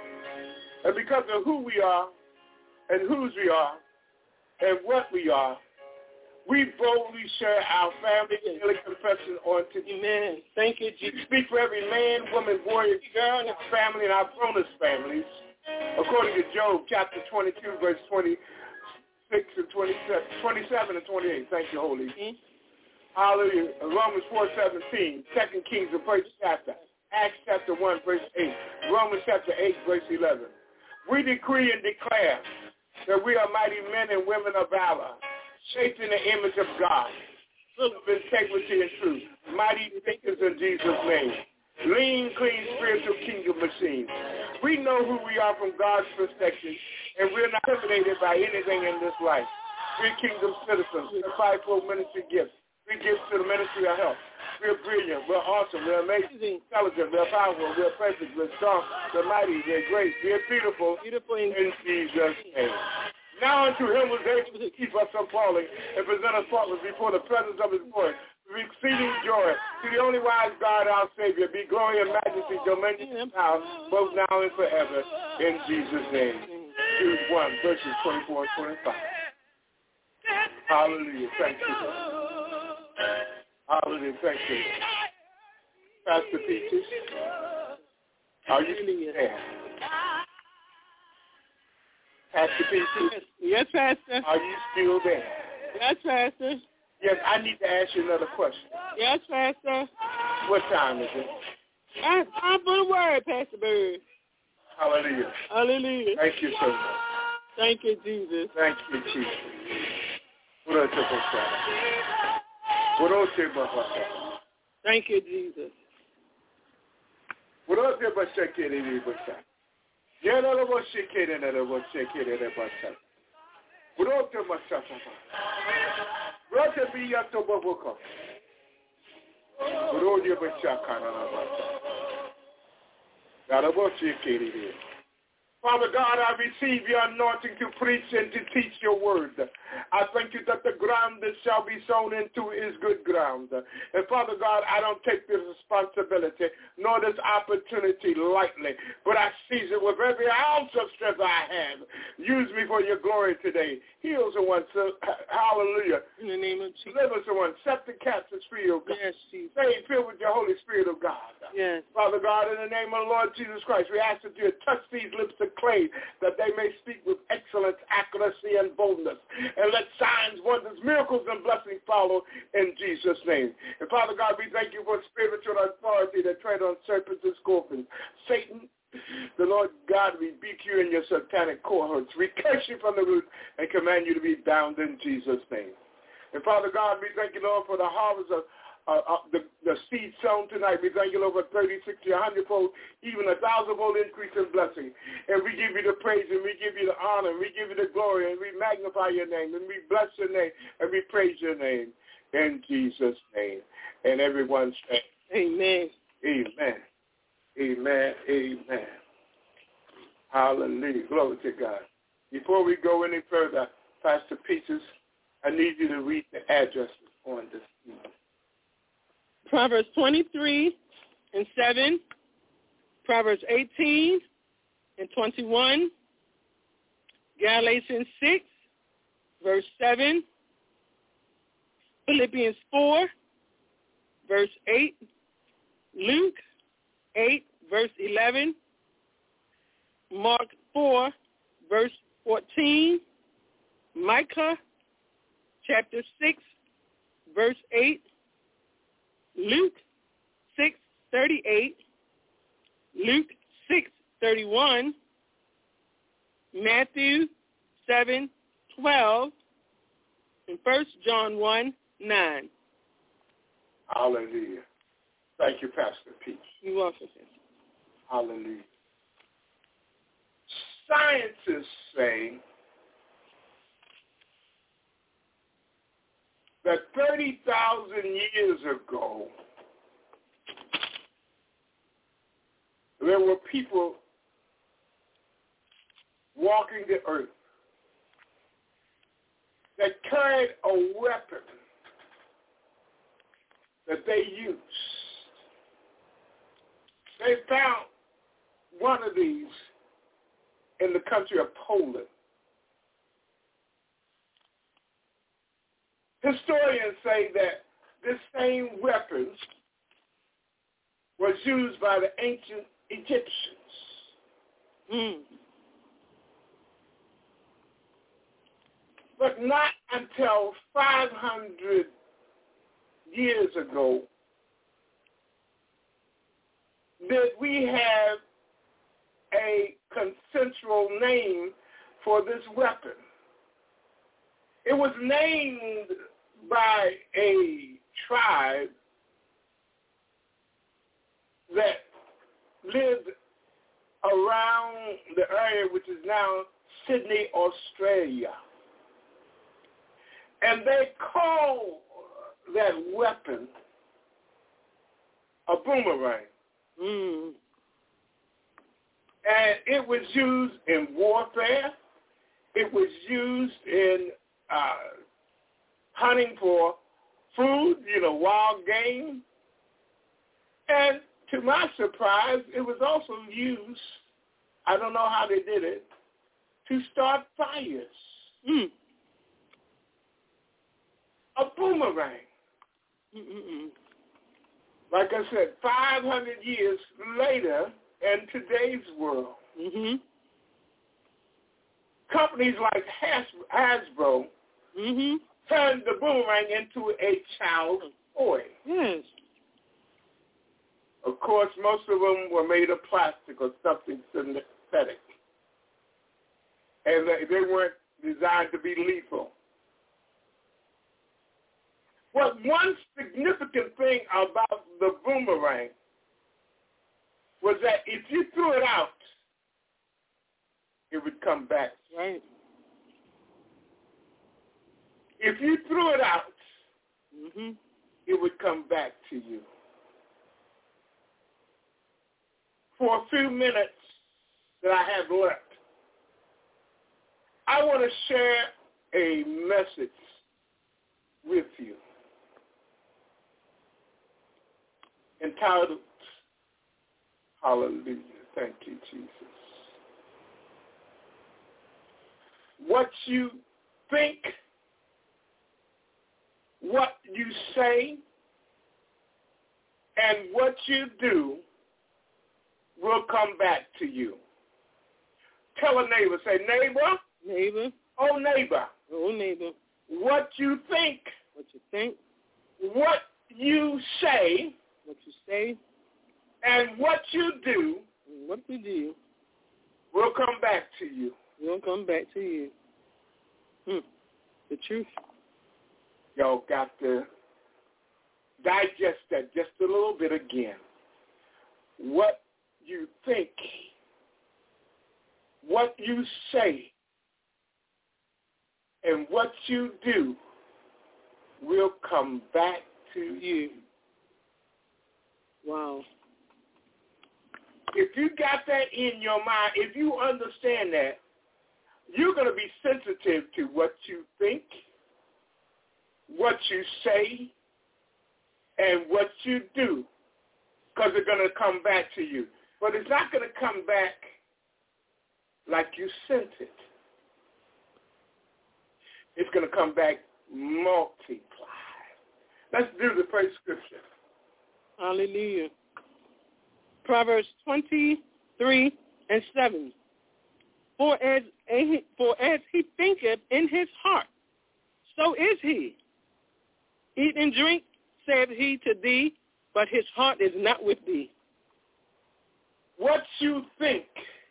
And because of who we are and whose we are and what we are, we boldly share our family and daily confession on today. Amen. Thank you, We Jesus. speak for every man, woman, boy, and girl in our family and our bonus families, according to Job chapter twenty-two, verse twenty-six and twenty-seven, twenty-seven and twenty-eight. Thank you, Holy. Mm-hmm. Hallelujah. Romans four seventeen, Second Kings, the first chapter, Acts chapter one, verse eight, Romans chapter eight, verse eleven. We decree and declare that we are mighty men and women of valor, shaped in the image of God, full of integrity and truth, mighty thinkers in Jesus' name, lean, clean, spiritual kingdom machine. We know who we are from God's perspective, and we're not intimidated by anything in this life. We're kingdom citizens, the fivefold ministry gifts, We give to the ministry of health. We're brilliant. We're awesome. We're amazing. Intelligent. We're powerful. We're perfect. We're strong. We're mighty. We're great. We're beautiful. Beautiful in, in Jesus' name. Now unto him who is able to keep us from falling and present us faultless before the presence of his glory, with exceeding joy. To the only wise God, our Savior, be glory and majesty, dominion and power, both now and forever. In Jesus' name. Jude one, verses twenty-four and twenty-five. Hallelujah. Thank you, Lord. Hallelujah. Thank you. Pastor Peaches, are you there? Pastor Peaches? Yes, Pastor. Are you still there? Yes, Pastor. Yes, I need to ask you another question. Yes, Pastor. What time is it? Time for the word, Pastor Bird. Hallelujah. Hallelujah. Thank you so much. Thank you, Jesus. Thank you, Jesus. Thank you, Jesus. Father God, I receive your anointing to preach and to teach your word. I thank you that the ground that shall be sown into is good ground. And Father God, I don't take this responsibility nor this opportunity lightly, but I seize it with every ounce of strength I have. Use me for your glory today. Heal someone. Hallelujah. In the name of Jesus. Deliver someone. Set the captives free, O God. Yes, Jesus. Stay filled with your Holy Spirit, O God. Yes. Father God, in the name of the Lord Jesus Christ, we ask that you touch these lips of clay, that they may speak with excellence, accuracy, and boldness. And let signs, wonders, miracles, and blessings follow in Jesus' name. And Father God, we thank you for spiritual authority that tread on serpents and scorpions. Satan, the Lord God rebuke you in your satanic cohorts. We curse you from the root and command you to be bound in Jesus' name. And Father God, we thank you, Lord, for the harvest of Uh, uh, the, the seed sown tonight. We thank you over thirty, sixty, a hundredfold, even a thousandfold increase in blessing. And we give you the praise, and we give you the honor, and we give you the glory, and we magnify your name, and we bless your name, and we praise your name in Jesus' name. And everyone say, Amen. Amen. Amen. Amen. Hallelujah. Glory to God. Before we go any further, Pastor Peaches, I need you to read the addresses on this evening. Proverbs twenty-three and seven, Proverbs eighteen and twenty-one, Galatians six, verse seven, Philippians four, verse eight, Luke eight, verse eleven, Mark four, verse fourteen, Micah chapter six, verse eight, Luke six thirty-eight, Luke six thirty-one, Matthew seven twelve, and First John one nine. Hallelujah. Thank you, Pastor Peach. You're welcome. Hallelujah. Scientists say that thirty thousand years ago, there were people walking the earth that carried a weapon that they used. They found one of these in the country of Poland. Historians say that this same weapon was used by the ancient Egyptians. Mm. But not until five hundred years ago did we have a consensual name for this weapon. It was named by a tribe that lived around the area which is now Sydney, Australia. And they call that weapon a boomerang. Mm. And it was used in warfare. It was used in uh, hunting for food, you know, wild game. And to my surprise, it was also used, I don't know how they did it, to start fires. Mm. A boomerang. Mm-mm-mm. Like I said, five hundred years later in today's world, Mm-hmm. companies like Has- Hasbro Mm-hmm. turned the boomerang into a child's toy. Yes. Of course, most of them were made of plastic or something synthetic. And they, they weren't designed to be lethal. But one significant thing about the boomerang was that if you threw it out, it would come back. Right. If you threw it out, Mm-hmm. it would come back to you. For a few minutes that I have left, I want to share a message with you entitled, Hallelujah. Thank you, Jesus. What you think, what you say, and what you do will come back to you. Tell a neighbor, say, neighbor, Neighbor. oh neighbor, Oh, neighbor. what you think, What you think, what you say, what you say, and what you do and what you do will come back to you. will come back to you. Hmm. The truth. Y'all got to digest that just a little bit again. What you think, what you say, and what you do will come back to you. Wow. If you got that in your mind, if you understand that, you're going to be sensitive to what you think, what you say, and what you do, because it's going to come back to you. But it's not going to come back like you sent it. It's going to come back multiplied. Let's do the first scripture. Hallelujah. Proverbs twenty-three and seven. For as, a, for as he thinketh in his heart, so is he. Eat and drink, saith he to thee, but his heart is not with thee. What you think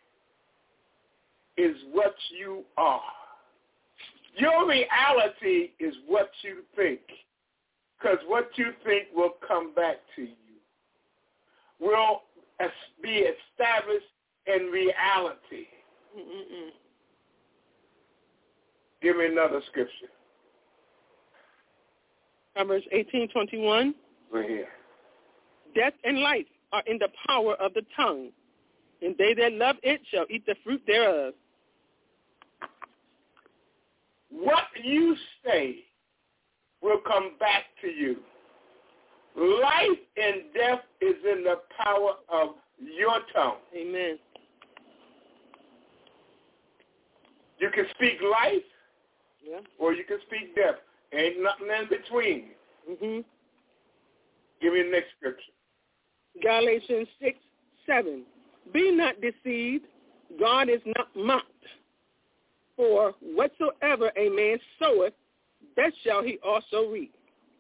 is what you are. Your reality is what you think, because what you think will come back to you, will be established in reality. Mm-mm-mm. Give me another scripture. Proverbs eighteen twenty-one. We're here. Death and life are in the power of the tongue, and they that love it shall eat the fruit thereof. What you say will come back to you. Life and death is in the power of your tongue. Amen. You can speak life, Yeah. or you can speak death. Ain't nothing in between. Mm-hmm. Give me the next scripture. Galatians six, seven. Be not deceived. God is not mocked. For whatsoever a man soweth, that shall he also reap.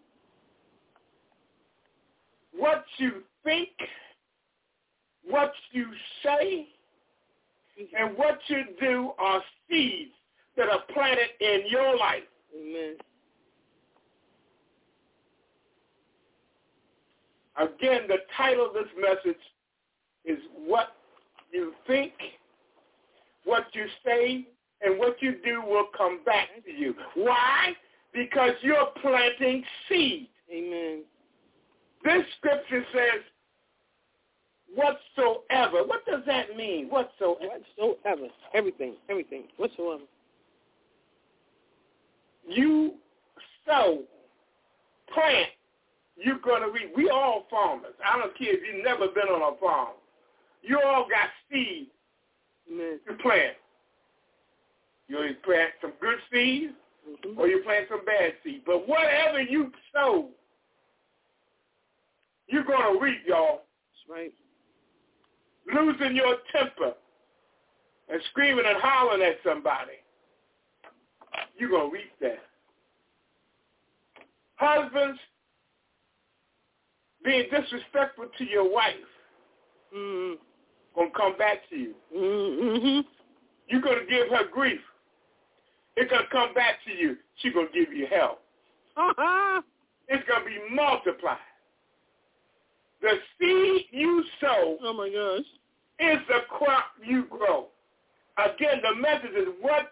What you think, what you say, and what you do are seeds that are planted in your life. Amen. Again, the title of this message is What You Think, What You Say, and What You Do Will Come Back to You. Why? Because you're planting seed. Amen. This scripture says, whatsoever. What does that mean? Whatsoever. Whatsoever. Everything. Everything. Whatsoever. You sow, plant, you're going to reap. We all farmers. I don't care if you've never been on a farm. You all got seed Amen. to plant. You either plant some good seed mm-hmm. or you plant some bad seed. But whatever you sow, you're going to reap, y'all. That's right. Losing your temper and screaming and hollering at somebody, you're going to reap that. Husbands, being disrespectful to your wife, mm-hmm. going to come back to you. Mm-hmm. You're going to give her grief. It's going to come back to you. She's going to give you hell. Uh-huh. It's going to be multiplied. The seed you sow oh my gosh. is the crop you grow. Again, the message is what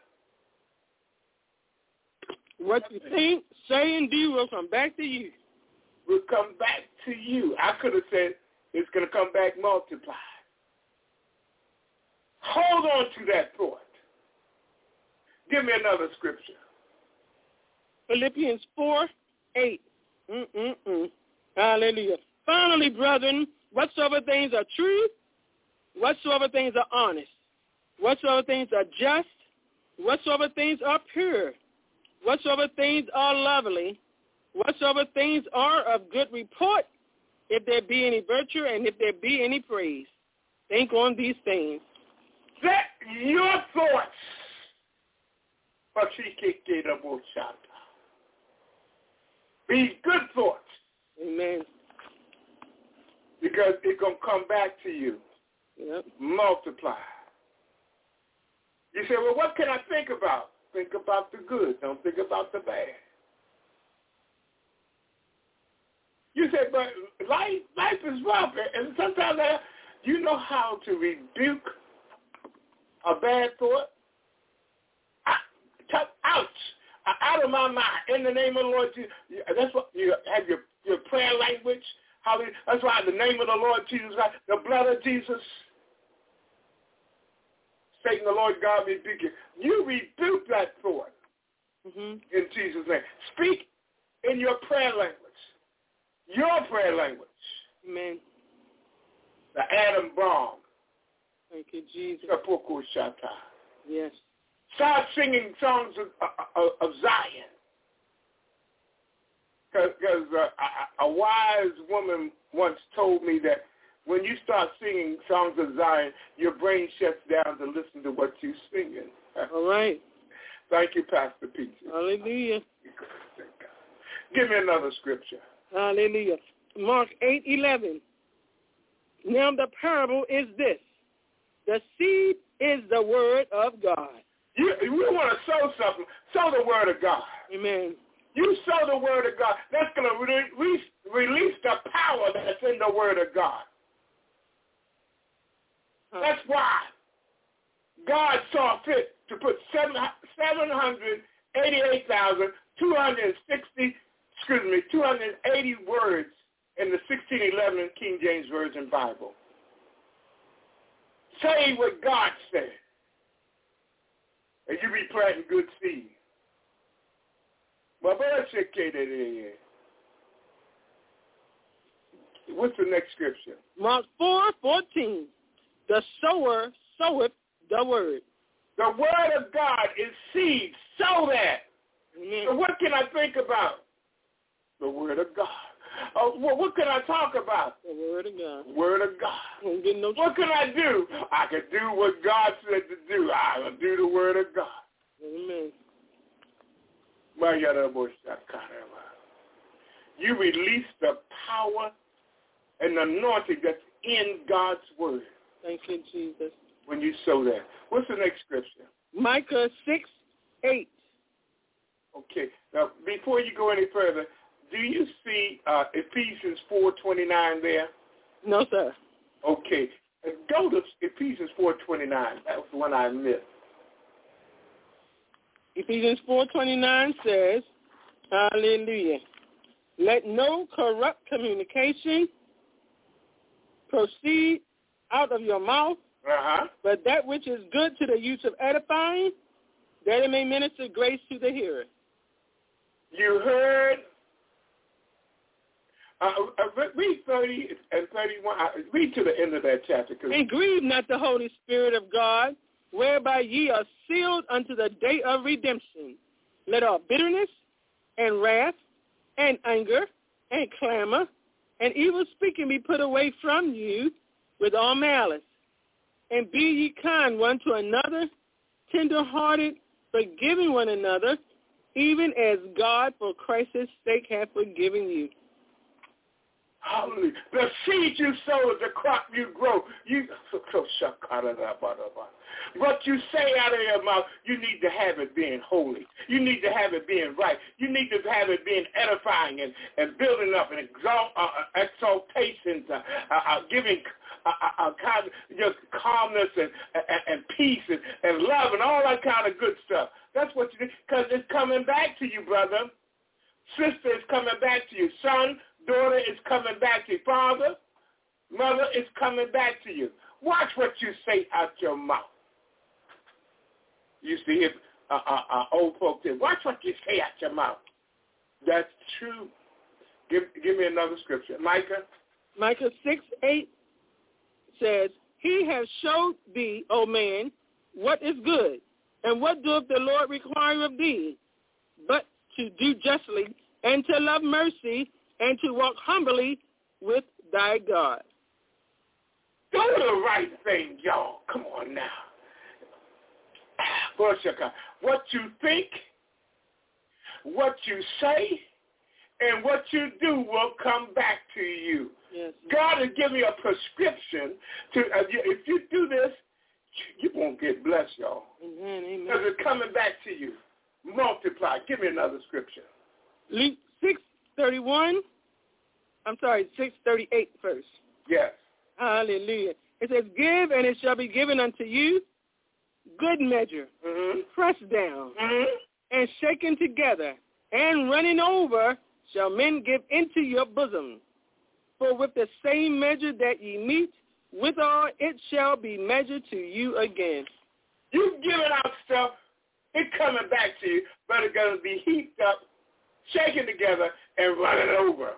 what you think, say, and do will come back to you. Will come back to you. I could have said it's going to come back multiplied. Hold on to that thought. Give me another scripture. Philippians four, eight. Mm-mm-mm. Hallelujah. Finally, brethren, whatsoever things are true, whatsoever things are honest, whatsoever things are just, whatsoever things are pure, whatsoever things are lovely, whatsoever things are of good report, if there be any virtue and if there be any praise, think on these things. Set your thoughts. Be good thoughts. Amen. Because it's going to come back to you. Yep. Multiply. You say, well, what can I think about? Think about the good. Don't think about the bad. You say, but life, life is rough. And sometimes I, you know how to rebuke a bad thought? Ouch. Out of my mind. In the name of the Lord Jesus. That's what you have your, your prayer language. Hallelujah. That's why the name of the Lord Jesus, the blood of Jesus. Satan, the Lord God, rebuke you. You rebuke that thought mm-hmm. in Jesus' name. Speak in your prayer language. Your prayer language. Amen. The Adam bomb. Thank you, Jesus. Yes. Start singing songs of, of, of Zion. Because uh, a, a wise woman once told me that when you start singing songs of Zion, your brain shuts down to listen to what you're singing. All right. Thank you, Pastor Peter. Hallelujah. Give me another scripture. Hallelujah. Mark eight eleven. Now the parable is this. The seed is the word of God. You, you want to sow something, sow the word of God. Amen. You sow the word of God. That's going to re- re- release the power that's in the word of God. Huh. That's why God saw fit to put seven hundred eighty-eight thousand two hundred sixty, excuse me, two hundred eighty words in the sixteen eleven King James Version Bible. Say what God said, and you be planting good seed. What's the next scripture? Mark four fourteen. The sower soweth the word. The word of God is seed. Sow that. Amen. So what can I think about? The word of God. Uh, well, what can I talk about? The word of God. Word of God. Won't get no what can I do? I can do what God said to do. I will do the word of God. Amen. You release the power and the anointing that's in God's word. Thank you, Jesus. When you sow that. What's the next scripture? Micah six eight. Okay. Now, before you go any further, do you see uh, Ephesians four twenty-nine there? No, sir. Okay. Go to Ephesians four twenty-nine. That was the one I missed. Ephesians four twenty-nine says, hallelujah. Let no corrupt communication proceed out of your mouth, uh-huh. but that which is good to the use of edifying, that it may minister grace to the hearer. You heard. Uh, uh, read thirty and thirty-one. Uh, read to the end of that chapter. And grieve not the Holy Spirit of God, whereby ye are sealed unto the day of redemption. Let all bitterness and wrath and anger and clamor and evil speaking be put away from you with all malice. And be ye kind one to another, tender-hearted, forgiving one another, even as God for Christ's sake hath forgiven you. Hallelujah. The seed you sow is the crop you grow. You What you say out of your mouth, you need to have it being holy. You need to have it being right. You need to have it being edifying and, and building up and exalt, uh, exaltations, uh, uh, uh, giving uh, uh, uh, kind of, just calmness and, and, and peace and, and love and all that kind of good stuff. That's what you need, because it's coming back to you, brother. Sister is coming back to you. Son, daughter is coming back to you. Father, mother is coming back to you. Watch what you say out your mouth. You see, if uh, uh, uh, old folks say, watch what you say out your mouth. That's true. Give, give me another scripture. Micah? Micah six eight says, He has showed thee, O man, what is good, and what doeth the Lord require of thee, but to do justly, and to love mercy, and to walk humbly with thy God. Do the right thing, y'all. Come on now. What you think, what you say, and what you do will come back to you. Yes. God has given you a prescription to, uh, if you do this, you won't get blessed, y'all. Amen, amen. Because it's coming back to you. Multiply. Give me another scripture. Luke six thirty-one. I'm sorry, six thirty-eight first. Yes. Hallelujah. It says, give, and it shall be given unto you, good measure, mm-hmm. pressed down, mm-hmm. and shaken together, and running over, shall men give into your bosom. For with the same measure that ye meet, withal it shall be measured to you again. You've given out stuff, it's coming back to you, but it's going to be heaped up, shaken together, and running over.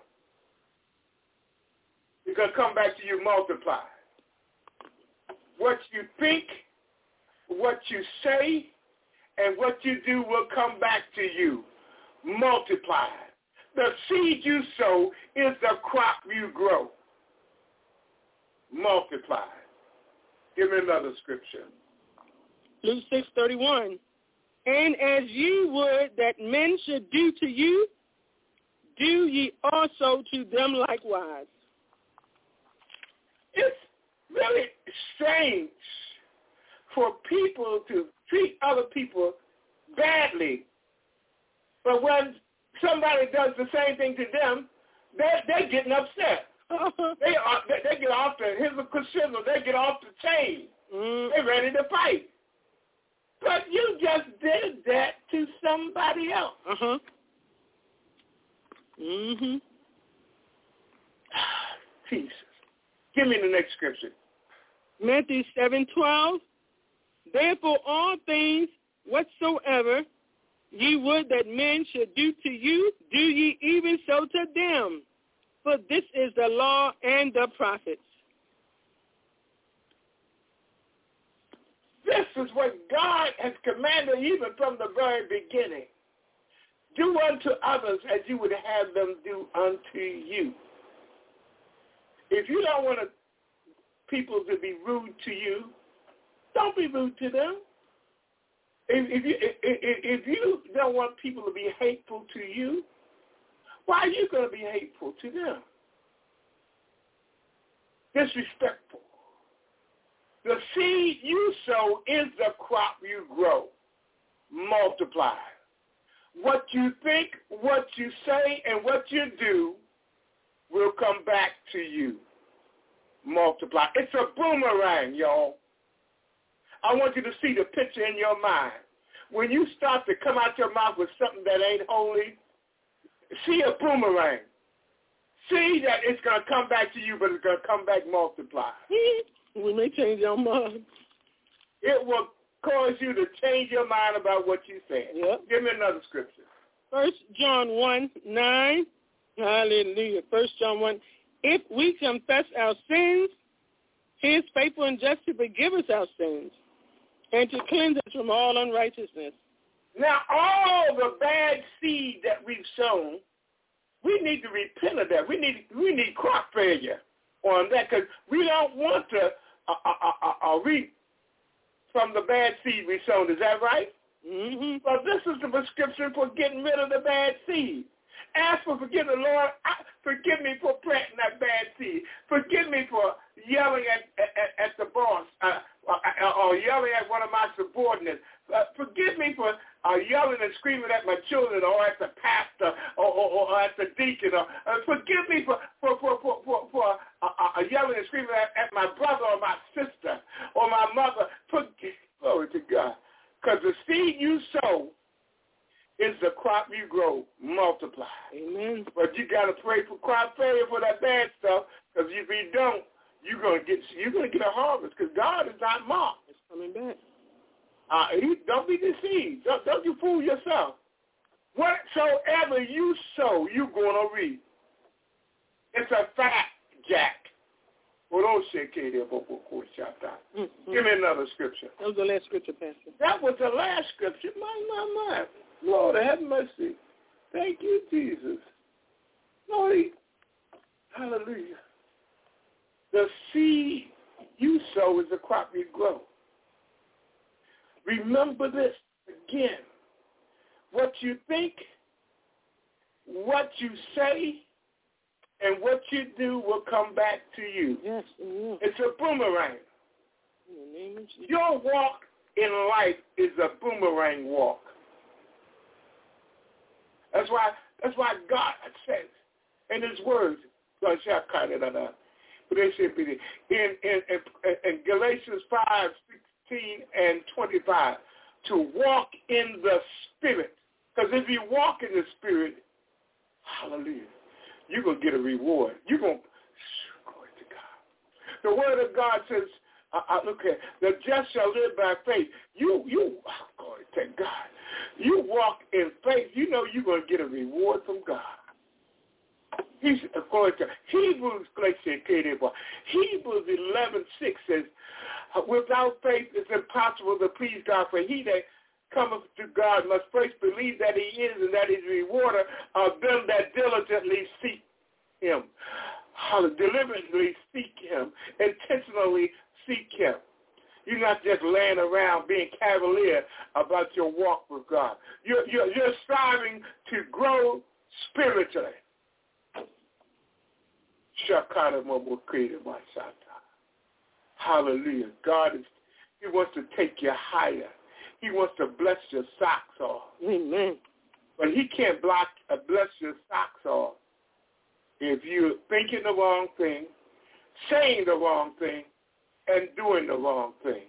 It's going to come back to you multiplied. What you think, what you say, and what you do will come back to you multiplied. The seed you sow is the crop you grow. Multiplied. Give me another scripture. Luke six thirty-one. And as ye would that men should do to you, do ye also to them likewise. It's really strange for people to treat other people badly, but when somebody does the same thing to them, they're, they're getting upset. they, are, they they get off the hypocritical, they get off the chain. Mm. They're ready to fight. But you just did that to somebody else. Uh-huh. Mm-hmm. Jesus. Give me the next scripture. Matthew seven twelve. Therefore all things whatsoever ye would that men should do to you, do ye even so to them. For this is the law and the prophets. This is what God has commanded even from the very beginning. Do unto others as you would have them do unto you. If you don't want people to be rude to you, don't be rude to them. If, if, you, if, if you don't want people to be hateful to you, why are you going to be hateful to them? Disrespectful. The seed you sow is the crop you grow. Multiply. What you think, what you say, and what you do will come back to you. Multiply. It's a boomerang, y'all. I want you to see the picture in your mind. When you start to come out your mouth with something that ain't holy, see a boomerang. See that it's going to come back to you, but it's going to come back multiplied. We may change our mind. It will cause you to change your mind about what you said. Yep. Give me another scripture. First John one, nine. Hallelujah. First John one. If we confess our sins, he is faithful and just to forgive us our sins and to cleanse us from all unrighteousness. Now, all the bad seed that we've sown, we need to repent of that. We need we need crop failure on that because we don't want to uh, uh, uh, uh, reap from the bad seed we sown. Is that right? Mm-hmm. Well, this is the prescription for getting rid of the bad seed. Ask for forgiveness, Lord. I, forgive me for planting that bad seed. Forgive me for yelling at at, at the boss uh, or, or yelling at one of my subordinates. Uh, forgive me for uh, yelling and screaming at my children or at the pastor or, or, or at the deacon. Or, uh, forgive me for for for for, for, for uh, uh, yelling and screaming at, at my brother or my sister or my mother. Forgive, glory to God. Because the seed you sow is the crop you grow, multiply. Amen. But you got to pray for crop failure for that bad stuff, because if you don't, you're gonna get you're gonna get a harvest. Because God is not mocked. It's coming back. Uh, he, don't be deceived. Don't, don't you fool yourself. Whatsoever you sow, you're gonna reap. It's a fact, Jack. Mm-hmm. Give me another scripture. That was the last scripture, Pastor. That was the last scripture. My, my, my. Lord, have mercy. Thank you, Jesus. Lord, hallelujah. The seed you sow is the crop you grow. Remember this again. What you think, what you say, and what you do will come back to you. Yes, mm-hmm. It's a boomerang. In the name of Jesus. Your walk in life is a boomerang walk. That's why that's why God says in his words, in, in, in, in Galatians five, sixteen and twenty-five, to walk in the Spirit. Because if you walk in the Spirit, hallelujah, you're going to get a reward. You're going to, glory to God. The word of God says, uh, uh, look at, the just shall live by faith. You, you, oh, glory to God. You walk in faith, you know you're going to get a reward from God. He's, glory to Hebrews, Hebrews eleven six says, without faith it's impossible to please God, for he that cometh to God must first believe that he is and that he's a rewarder of them that diligently seek him. Deliberately seek him, intentionally seek him. You're not just laying around being cavalier about your walk with God. You're, you're, you're striving to grow spiritually. Hallelujah. God is, he wants to take you higher. He wants to bless your socks off. Amen. But he can't block, uh, bless your socks off if you're thinking the wrong thing, saying the wrong thing, and doing the wrong thing.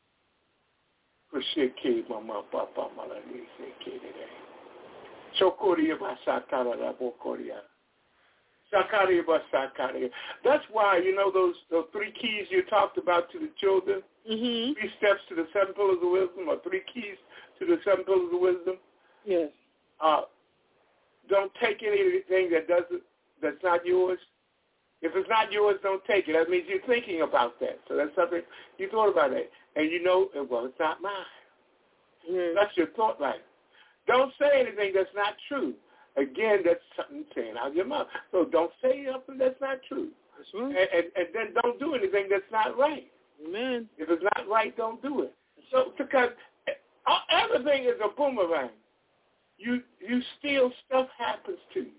That's why, you know, those, those three keys you talked about to the children, mm-hmm. three steps to the seven pillars of wisdom, or three keys to the seven pillars of wisdom. Yes. Uh, don't take anything that doesn't, that's not yours. If it's not yours, don't take it. That means you're thinking about that. So that's something you thought about it, and you know, well, it's not mine. Mm. That's your thought life. Don't say anything that's not true. Again, that's something saying out of your mouth. So don't say something that's not true. That's right. And, and, and then don't do anything that's not right. Amen. If it's not right, don't do it. So because everything is a boomerang. You you steal, stuff happens to you.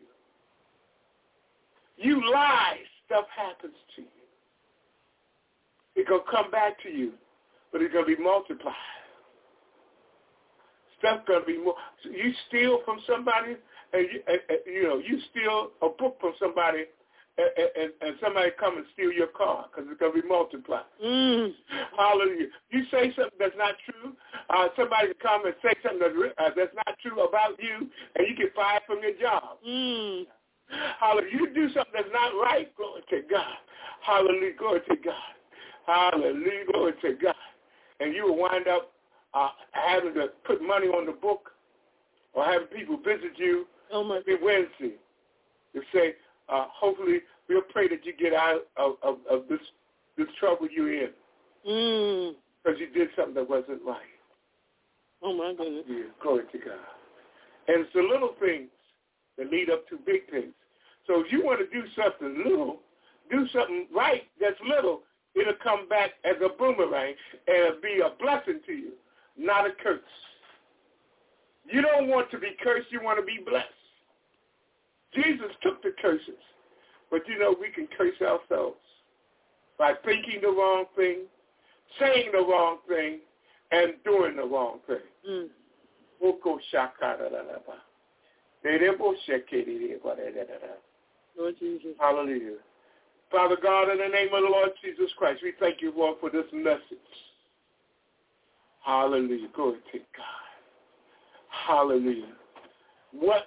You lie, stuff happens to you. It's going to come back to you, but it's going to be multiplied. Stuff's going to be more. So you steal from somebody, and you, and, and, you know, you steal a book from somebody, and, and, and somebody come and steal your car because it's going to be multiplied. Mm. Hallelujah. You say something that's not true, uh, somebody can come and say something that's, uh, that's not true about you, and you get fired from your job. Mm. Hallelujah. You do something that's not right, glory to God. Hallelujah, glory to God. Hallelujah, glory to God. And you will wind up uh, having to put money on the book or having people visit you oh my every Wednesday to say, uh, hopefully we'll pray that you get out of, of, of this this trouble you're in because mm. you did something that wasn't right. Oh, my goodness. Yeah, glory to God. And it's the little things that lead up to big things. So if you want to do something little, do something right that's little, it'll come back as a boomerang and it'll be a blessing to you, not a curse. You don't want to be cursed. You want to be blessed. Jesus took the curses. But, you know, we can curse ourselves by thinking the wrong thing, saying the wrong thing, and doing the wrong thing. Mm. Lord Jesus. Hallelujah. Father God, in the name of the Lord Jesus Christ, we thank you, Lord, for this message. Hallelujah. Glory to God. Hallelujah. What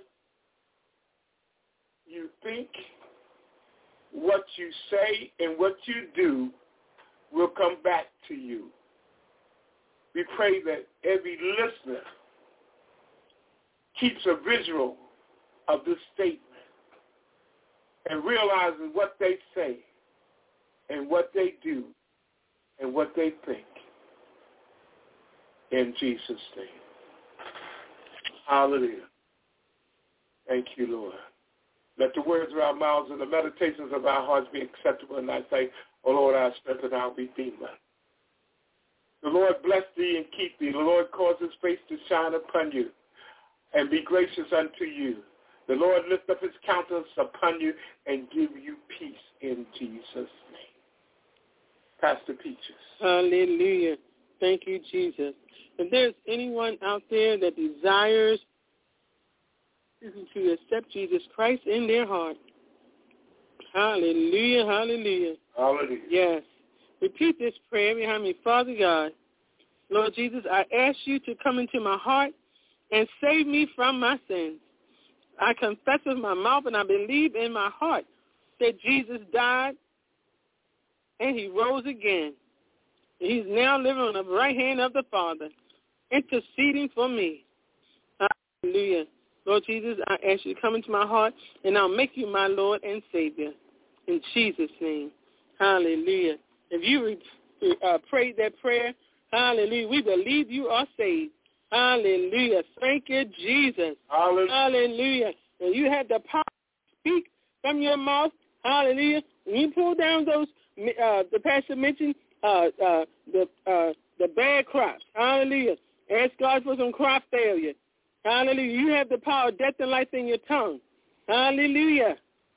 you think, what you say, and what you do will come back to you. We pray that every listener keeps a visual of this statement and realizes what they say and what they do and what they think. In Jesus' name. Hallelujah. Thank you, Lord. Let the words of our mouths and the meditations of our hearts be acceptable in thy sight, O Lord, our strength and our Redeemer. The Lord bless thee and keep thee. The Lord cause his face to shine upon you and be gracious unto you. The Lord lift up his countenance upon you and give you peace in Jesus' name. Pastor Peaches. Hallelujah. Thank you, Jesus. If there's anyone out there that desires to accept Jesus Christ in their heart, hallelujah, hallelujah. Hallelujah. Yes. Repeat this prayer behind me. Father God, Lord Jesus, I ask you to come into my heart and save me from my sins. I confess with my mouth and I believe in my heart that Jesus died and he rose again. He's now living on the right hand of the Father, interceding for me. Hallelujah. Lord Jesus, I ask you to come into my heart, and I'll make you my Lord and Savior. In Jesus' name. Hallelujah. If you uh, prayed that prayer, hallelujah, we believe you are saved. Hallelujah. Thank you, Jesus. Hallelujah. Hallelujah. And you have the power to speak from your mouth. Hallelujah. When you pull down those, uh, the pastor mentioned, uh, uh, the uh, the bad crops. Hallelujah. Ask God for some crop failure. Hallelujah. You have the power of death and life in your tongue. Hallelujah.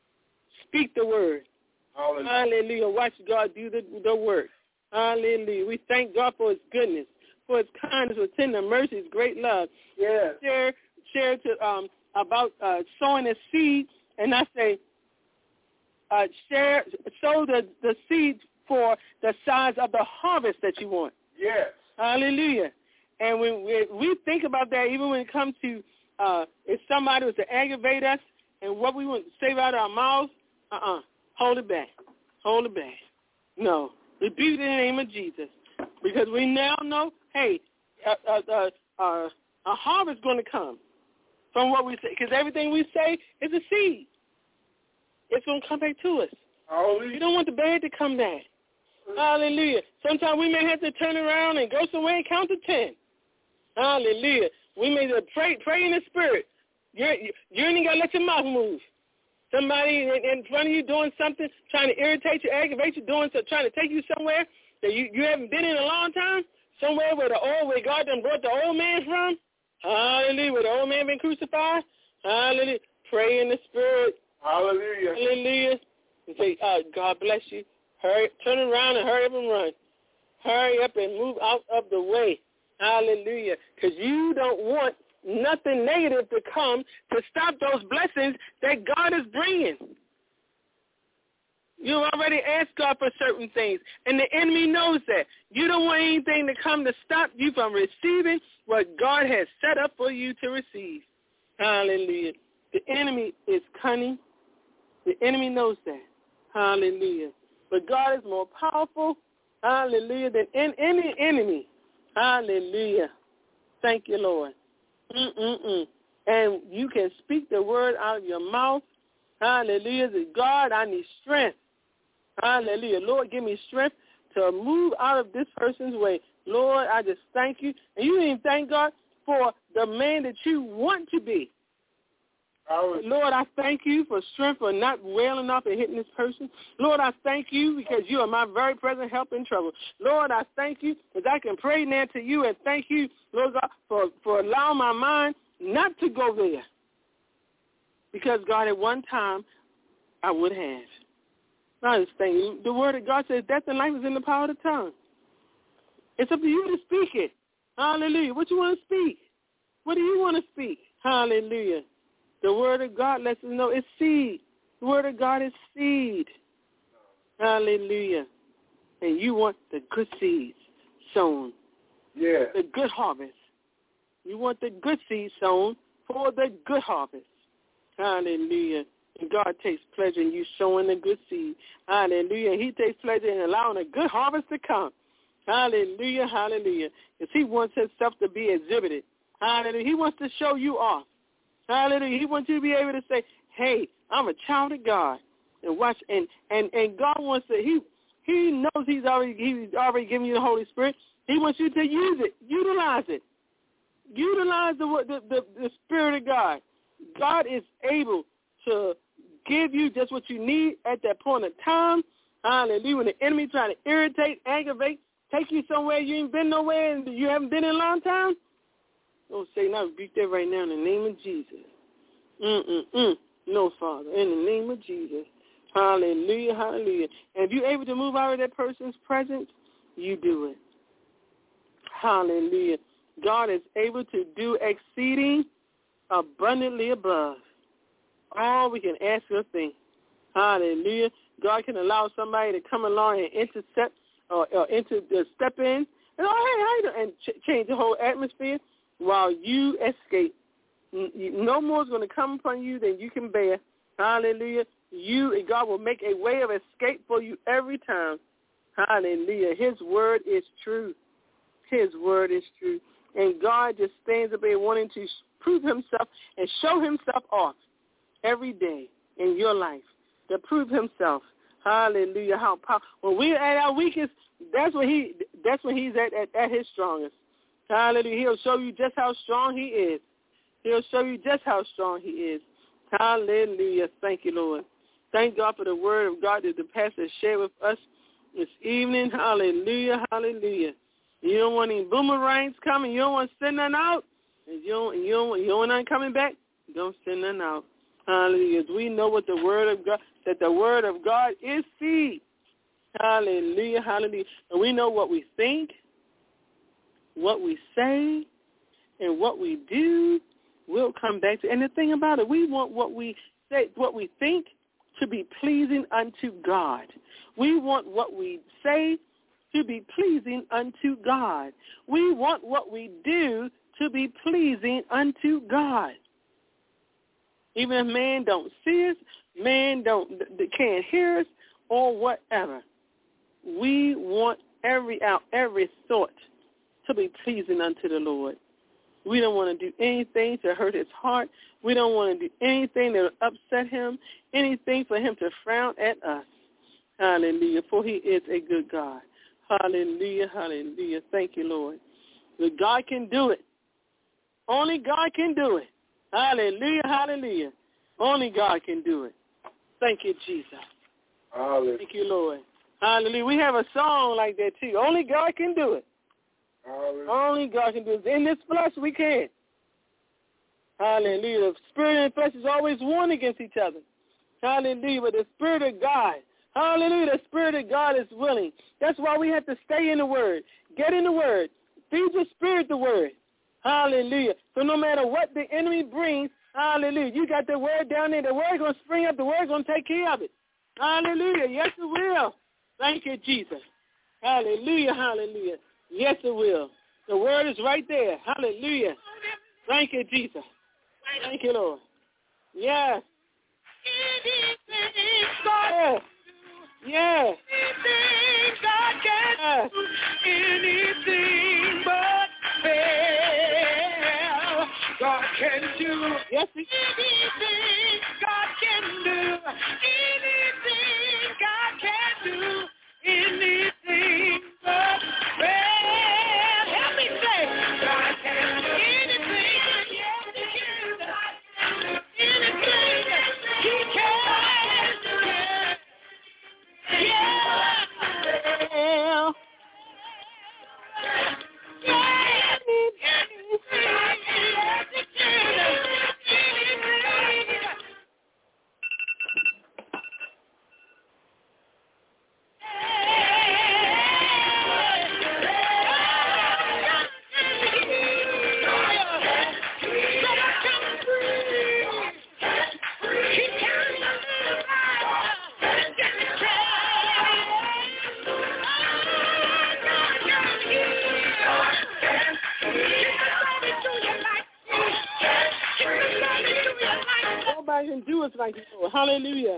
Speak the word. Hallelujah. Hallelujah. Watch God do the, the work. Hallelujah. We thank God for his goodness, for his kindness, for tender mercy, his great love. Yes. Share, share to, um, about uh, sowing a seed, and I say, uh, share, sow the, the seed for the size of the harvest that you want. Yes. Hallelujah. And when we, we think about that, even when it comes to uh, if somebody was to aggravate us and what we want to say out of our mouths, uh-uh, hold it back. Hold it back. No. Rebuke it in the name of Jesus. Because we now know, hey, uh, uh, uh, uh, a harvest is going to come from what we say. Because everything we say is a seed. It's going to come back to us. Hallelujah. You don't want the bad to come back. Hallelujah. Sometimes we may have to turn around and go somewhere and count to ten. Hallelujah. We may just pray, pray in the spirit. You're, you ain't got to let your mouth move. Somebody in, in front of you doing something, trying to irritate you, aggravate you, doing so, trying to take you somewhere that you, you haven't been in a long time, somewhere where the old, where God done brought the old man from. Hallelujah. Where the old man been crucified. Hallelujah. Pray in the spirit. Hallelujah. Hallelujah. And say, uh, God bless you. Hurry, turn around and hurry up and run. Hurry up and move out of the way. Hallelujah. Because you don't want nothing negative to come to stop those blessings that God is bringing. You already asked God for certain things, and the enemy knows that. You don't want anything to come to stop you from receiving what God has set up for you to receive. Hallelujah. The enemy is cunning. The enemy knows that. Hallelujah. But God is more powerful, hallelujah, than in any enemy. Hallelujah. Thank you, Lord. Mm-mm-mm. And you can speak the word out of your mouth. Hallelujah. God, I need strength. Hallelujah. Lord, give me strength to move out of this person's way. Lord, I just thank you. And you even thank God for the man that you want to be. Lord, I thank you for strength for not wailing up and hitting this person. Lord, I thank you because you are my very present help in trouble. Lord, I thank you because I can pray now to you and thank you, Lord God, for, for allowing my mind not to go there. Because, God, at one time, I would have. I understand. The word of God says death and life is in the power of the tongue. It's up to you to speak it. Hallelujah. What you want to speak? What do you want to speak? Hallelujah. The word of God lets us know it's seed. The word of God is seed. Hallelujah. And you want the good seeds sown. Yeah. The good harvest. You want the good seeds sown for the good harvest. Hallelujah. And God takes pleasure in you sowing the good seed. Hallelujah. He takes pleasure in allowing a good harvest to come. Hallelujah, hallelujah. Because he wants himself to be exhibited. Hallelujah. He wants to show you off. Hallelujah. He wants you to be able to say, hey, I'm a child of God. And watch, and, and, and God wants to, he he knows he's already he's already given you the Holy Spirit. He wants you to use it, utilize it. Utilize the, the, the, the Spirit of God. God is able to give you just what you need at that point of time. Hallelujah. When the enemy trying to irritate, aggravate, take you somewhere you ain't been nowhere and you haven't been in a long time, don't say no. Rebuke that right now in the name of Jesus. Mm-mm-mm. No, Father, in the name of Jesus. Hallelujah, hallelujah. And if you're able to move out of that person's presence, you do it. Hallelujah. God is able to do exceeding abundantly above all we can ask or think. Hallelujah. God can allow somebody to come along and intercept or, or inter, uh, step in and, oh, hey, how you doing? And ch- change the whole atmosphere while you escape. No more is going to come upon you than you can bear. Hallelujah. You and God will make a way of escape for you every time. Hallelujah. His word is true. His word is true. And God just stands up there wanting to prove himself and show himself off every day in your life to prove himself. Hallelujah. How powerful. When we're at our weakest, that's when he that's when he's at, at, at his strongest. Hallelujah. He'll show you just how strong he is. He'll show you just how strong he is. Hallelujah. Thank you, Lord. Thank God for the word of God that the pastor shared with us this evening. Hallelujah. Hallelujah. You don't want any boomerangs coming. You don't want to send none out. And you don't, you don't, you don't want none coming back. Don't send none out. Hallelujah. We know what the word of God, that the word of God is seed. Hallelujah. Hallelujah. And we know what we think, what we say, and what we do will come back to. And the thing about it, we want what we say, what we think to be pleasing unto God. We want what we say to be pleasing unto God. We want what we do to be pleasing unto God. Even if man don't see us, man don't can't hear us, or whatever, we want every out every thought to be pleasing unto the Lord. We don't want to do anything to hurt his heart. We don't want to do anything that will upset him, anything for him to frown at us. Hallelujah, for he is a good God. Hallelujah, hallelujah. Thank you, Lord. But God can do it. Only God can do it. Hallelujah, hallelujah. Only God can do it. Thank you, Jesus. Hallelujah. Thank you, Lord. Hallelujah. We have a song like that, too. Only God can do it. Hallelujah. Only God can do it. In this flesh, we can't. Hallelujah. The spirit and flesh is always one against each other. Hallelujah. But the Spirit of God, hallelujah, the Spirit of God is willing. That's why we have to stay in the Word. Get in the Word. Feed your spirit the Word. Hallelujah. So no matter what the enemy brings, hallelujah, you got the Word down there. The Word going to spring up. The Word going to take care of it. Hallelujah. Yes, it will. Thank you, Jesus. Hallelujah, hallelujah. Yes, it will. The word is right there. Hallelujah. Thank you, Jesus. Thank you, Lord. Yes. Anything God Yes. Yes. Anything God can Yes. do, anything but fail. God can do Yes, he anything God can do. Anything God can do. Anything but fail. Help me say, God can do anything. Yes, He can. God can do anything. He can. will. Nobody can do it like you. Hallelujah.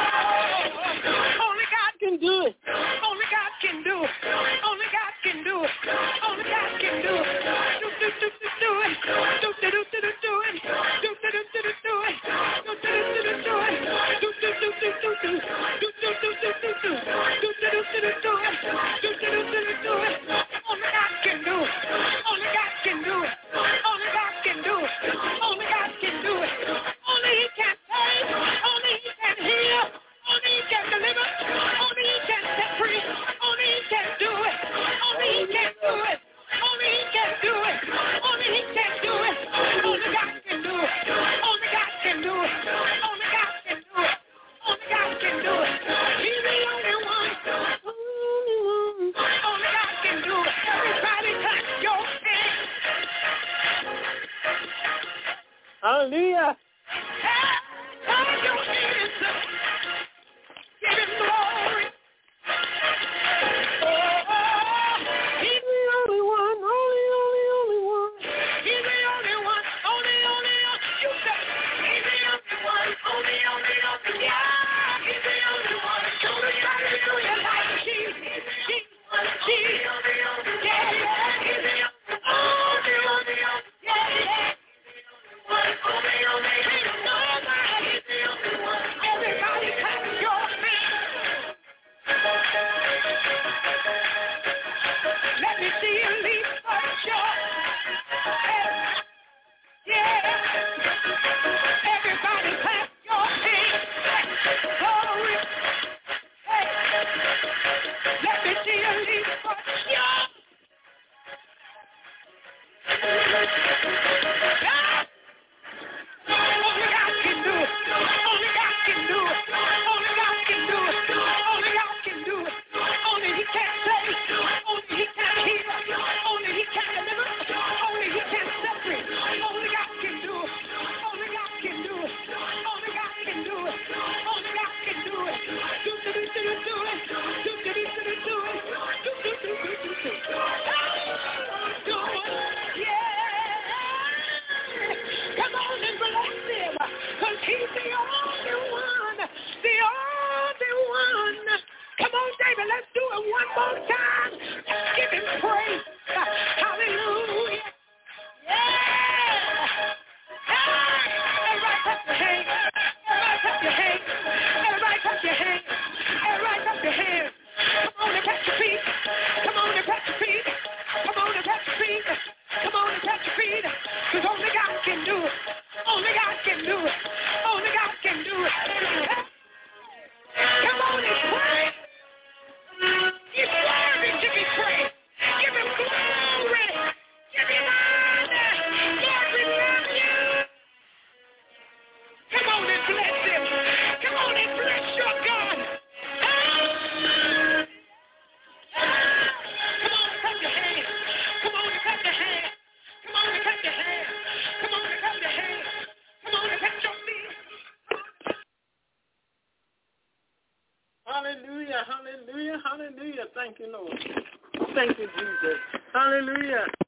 Only God Can do it. Only God can do it. Only God can do it. Only God can do it. Do do do do do it. Do do do do do do it. Do do do do do do it. Do do do do do do it. Do do do do do do. Do do do do do do. Do do do do do do it. Do do do do do do it. Only God can do it. Only God can do it. Only God can do it. Only God can do it. Only He can save. Only He can heal. Only He can deliver. Only He can set free. Only He can do it. Only He can do it. Only He can do it. Only He can do it. Only God can do it. Only God can do it. Only God can do it. Only God can do it. He's the only one. Only God can do it. Everybody clap your hands. Hallelujah. Clap your hands. Give Him glory. He's the only one. Only, only, only one. He's the only one, only, only, only, you say, He's the only one, only, only, only, yeah, He's the only one, everybody do you like Jesus, Jesus, Jesus, yeah, yeah, He's the only, only, only, yeah, yeah, only, only, ain't nobody, He's the only one, everybody clap your hands. Let me see you leap for joy. Yeah. Everybody clap your hands. Glory. Hey. Let me see you leap for joy. Ah. Only God can do it. Only God can do it. Only God can do it. Only God can do it. Only He can save. Only He can heal. Only He can deliver. Only He can set free. Only God can do it. Only God can do it. Only God can do it. Only God can do it. Do do do do do it. Do do do do do it. Do do do do do do. Do it. Yeah. Come on and bless Him, 'cause He's the only one. The only one. Come on, David, let's do it one more time. Let's give Him praise. Hallelujah. Yeah. Everybody clap your hands. Everybody clap your hands. Everybody clap your hands. Everybody clap your hands. Come on and pat your feet. Come on and pat your feet. Come on and pat your feet. Come on and pat your feet. 'Cause only God can do it. Only God can do it. Only God can do it. Come on and pray. He's worthy to be praised. Give Him glory. hallelujah. Thank you, Lord. Thank you, Jesus. Hallelujah.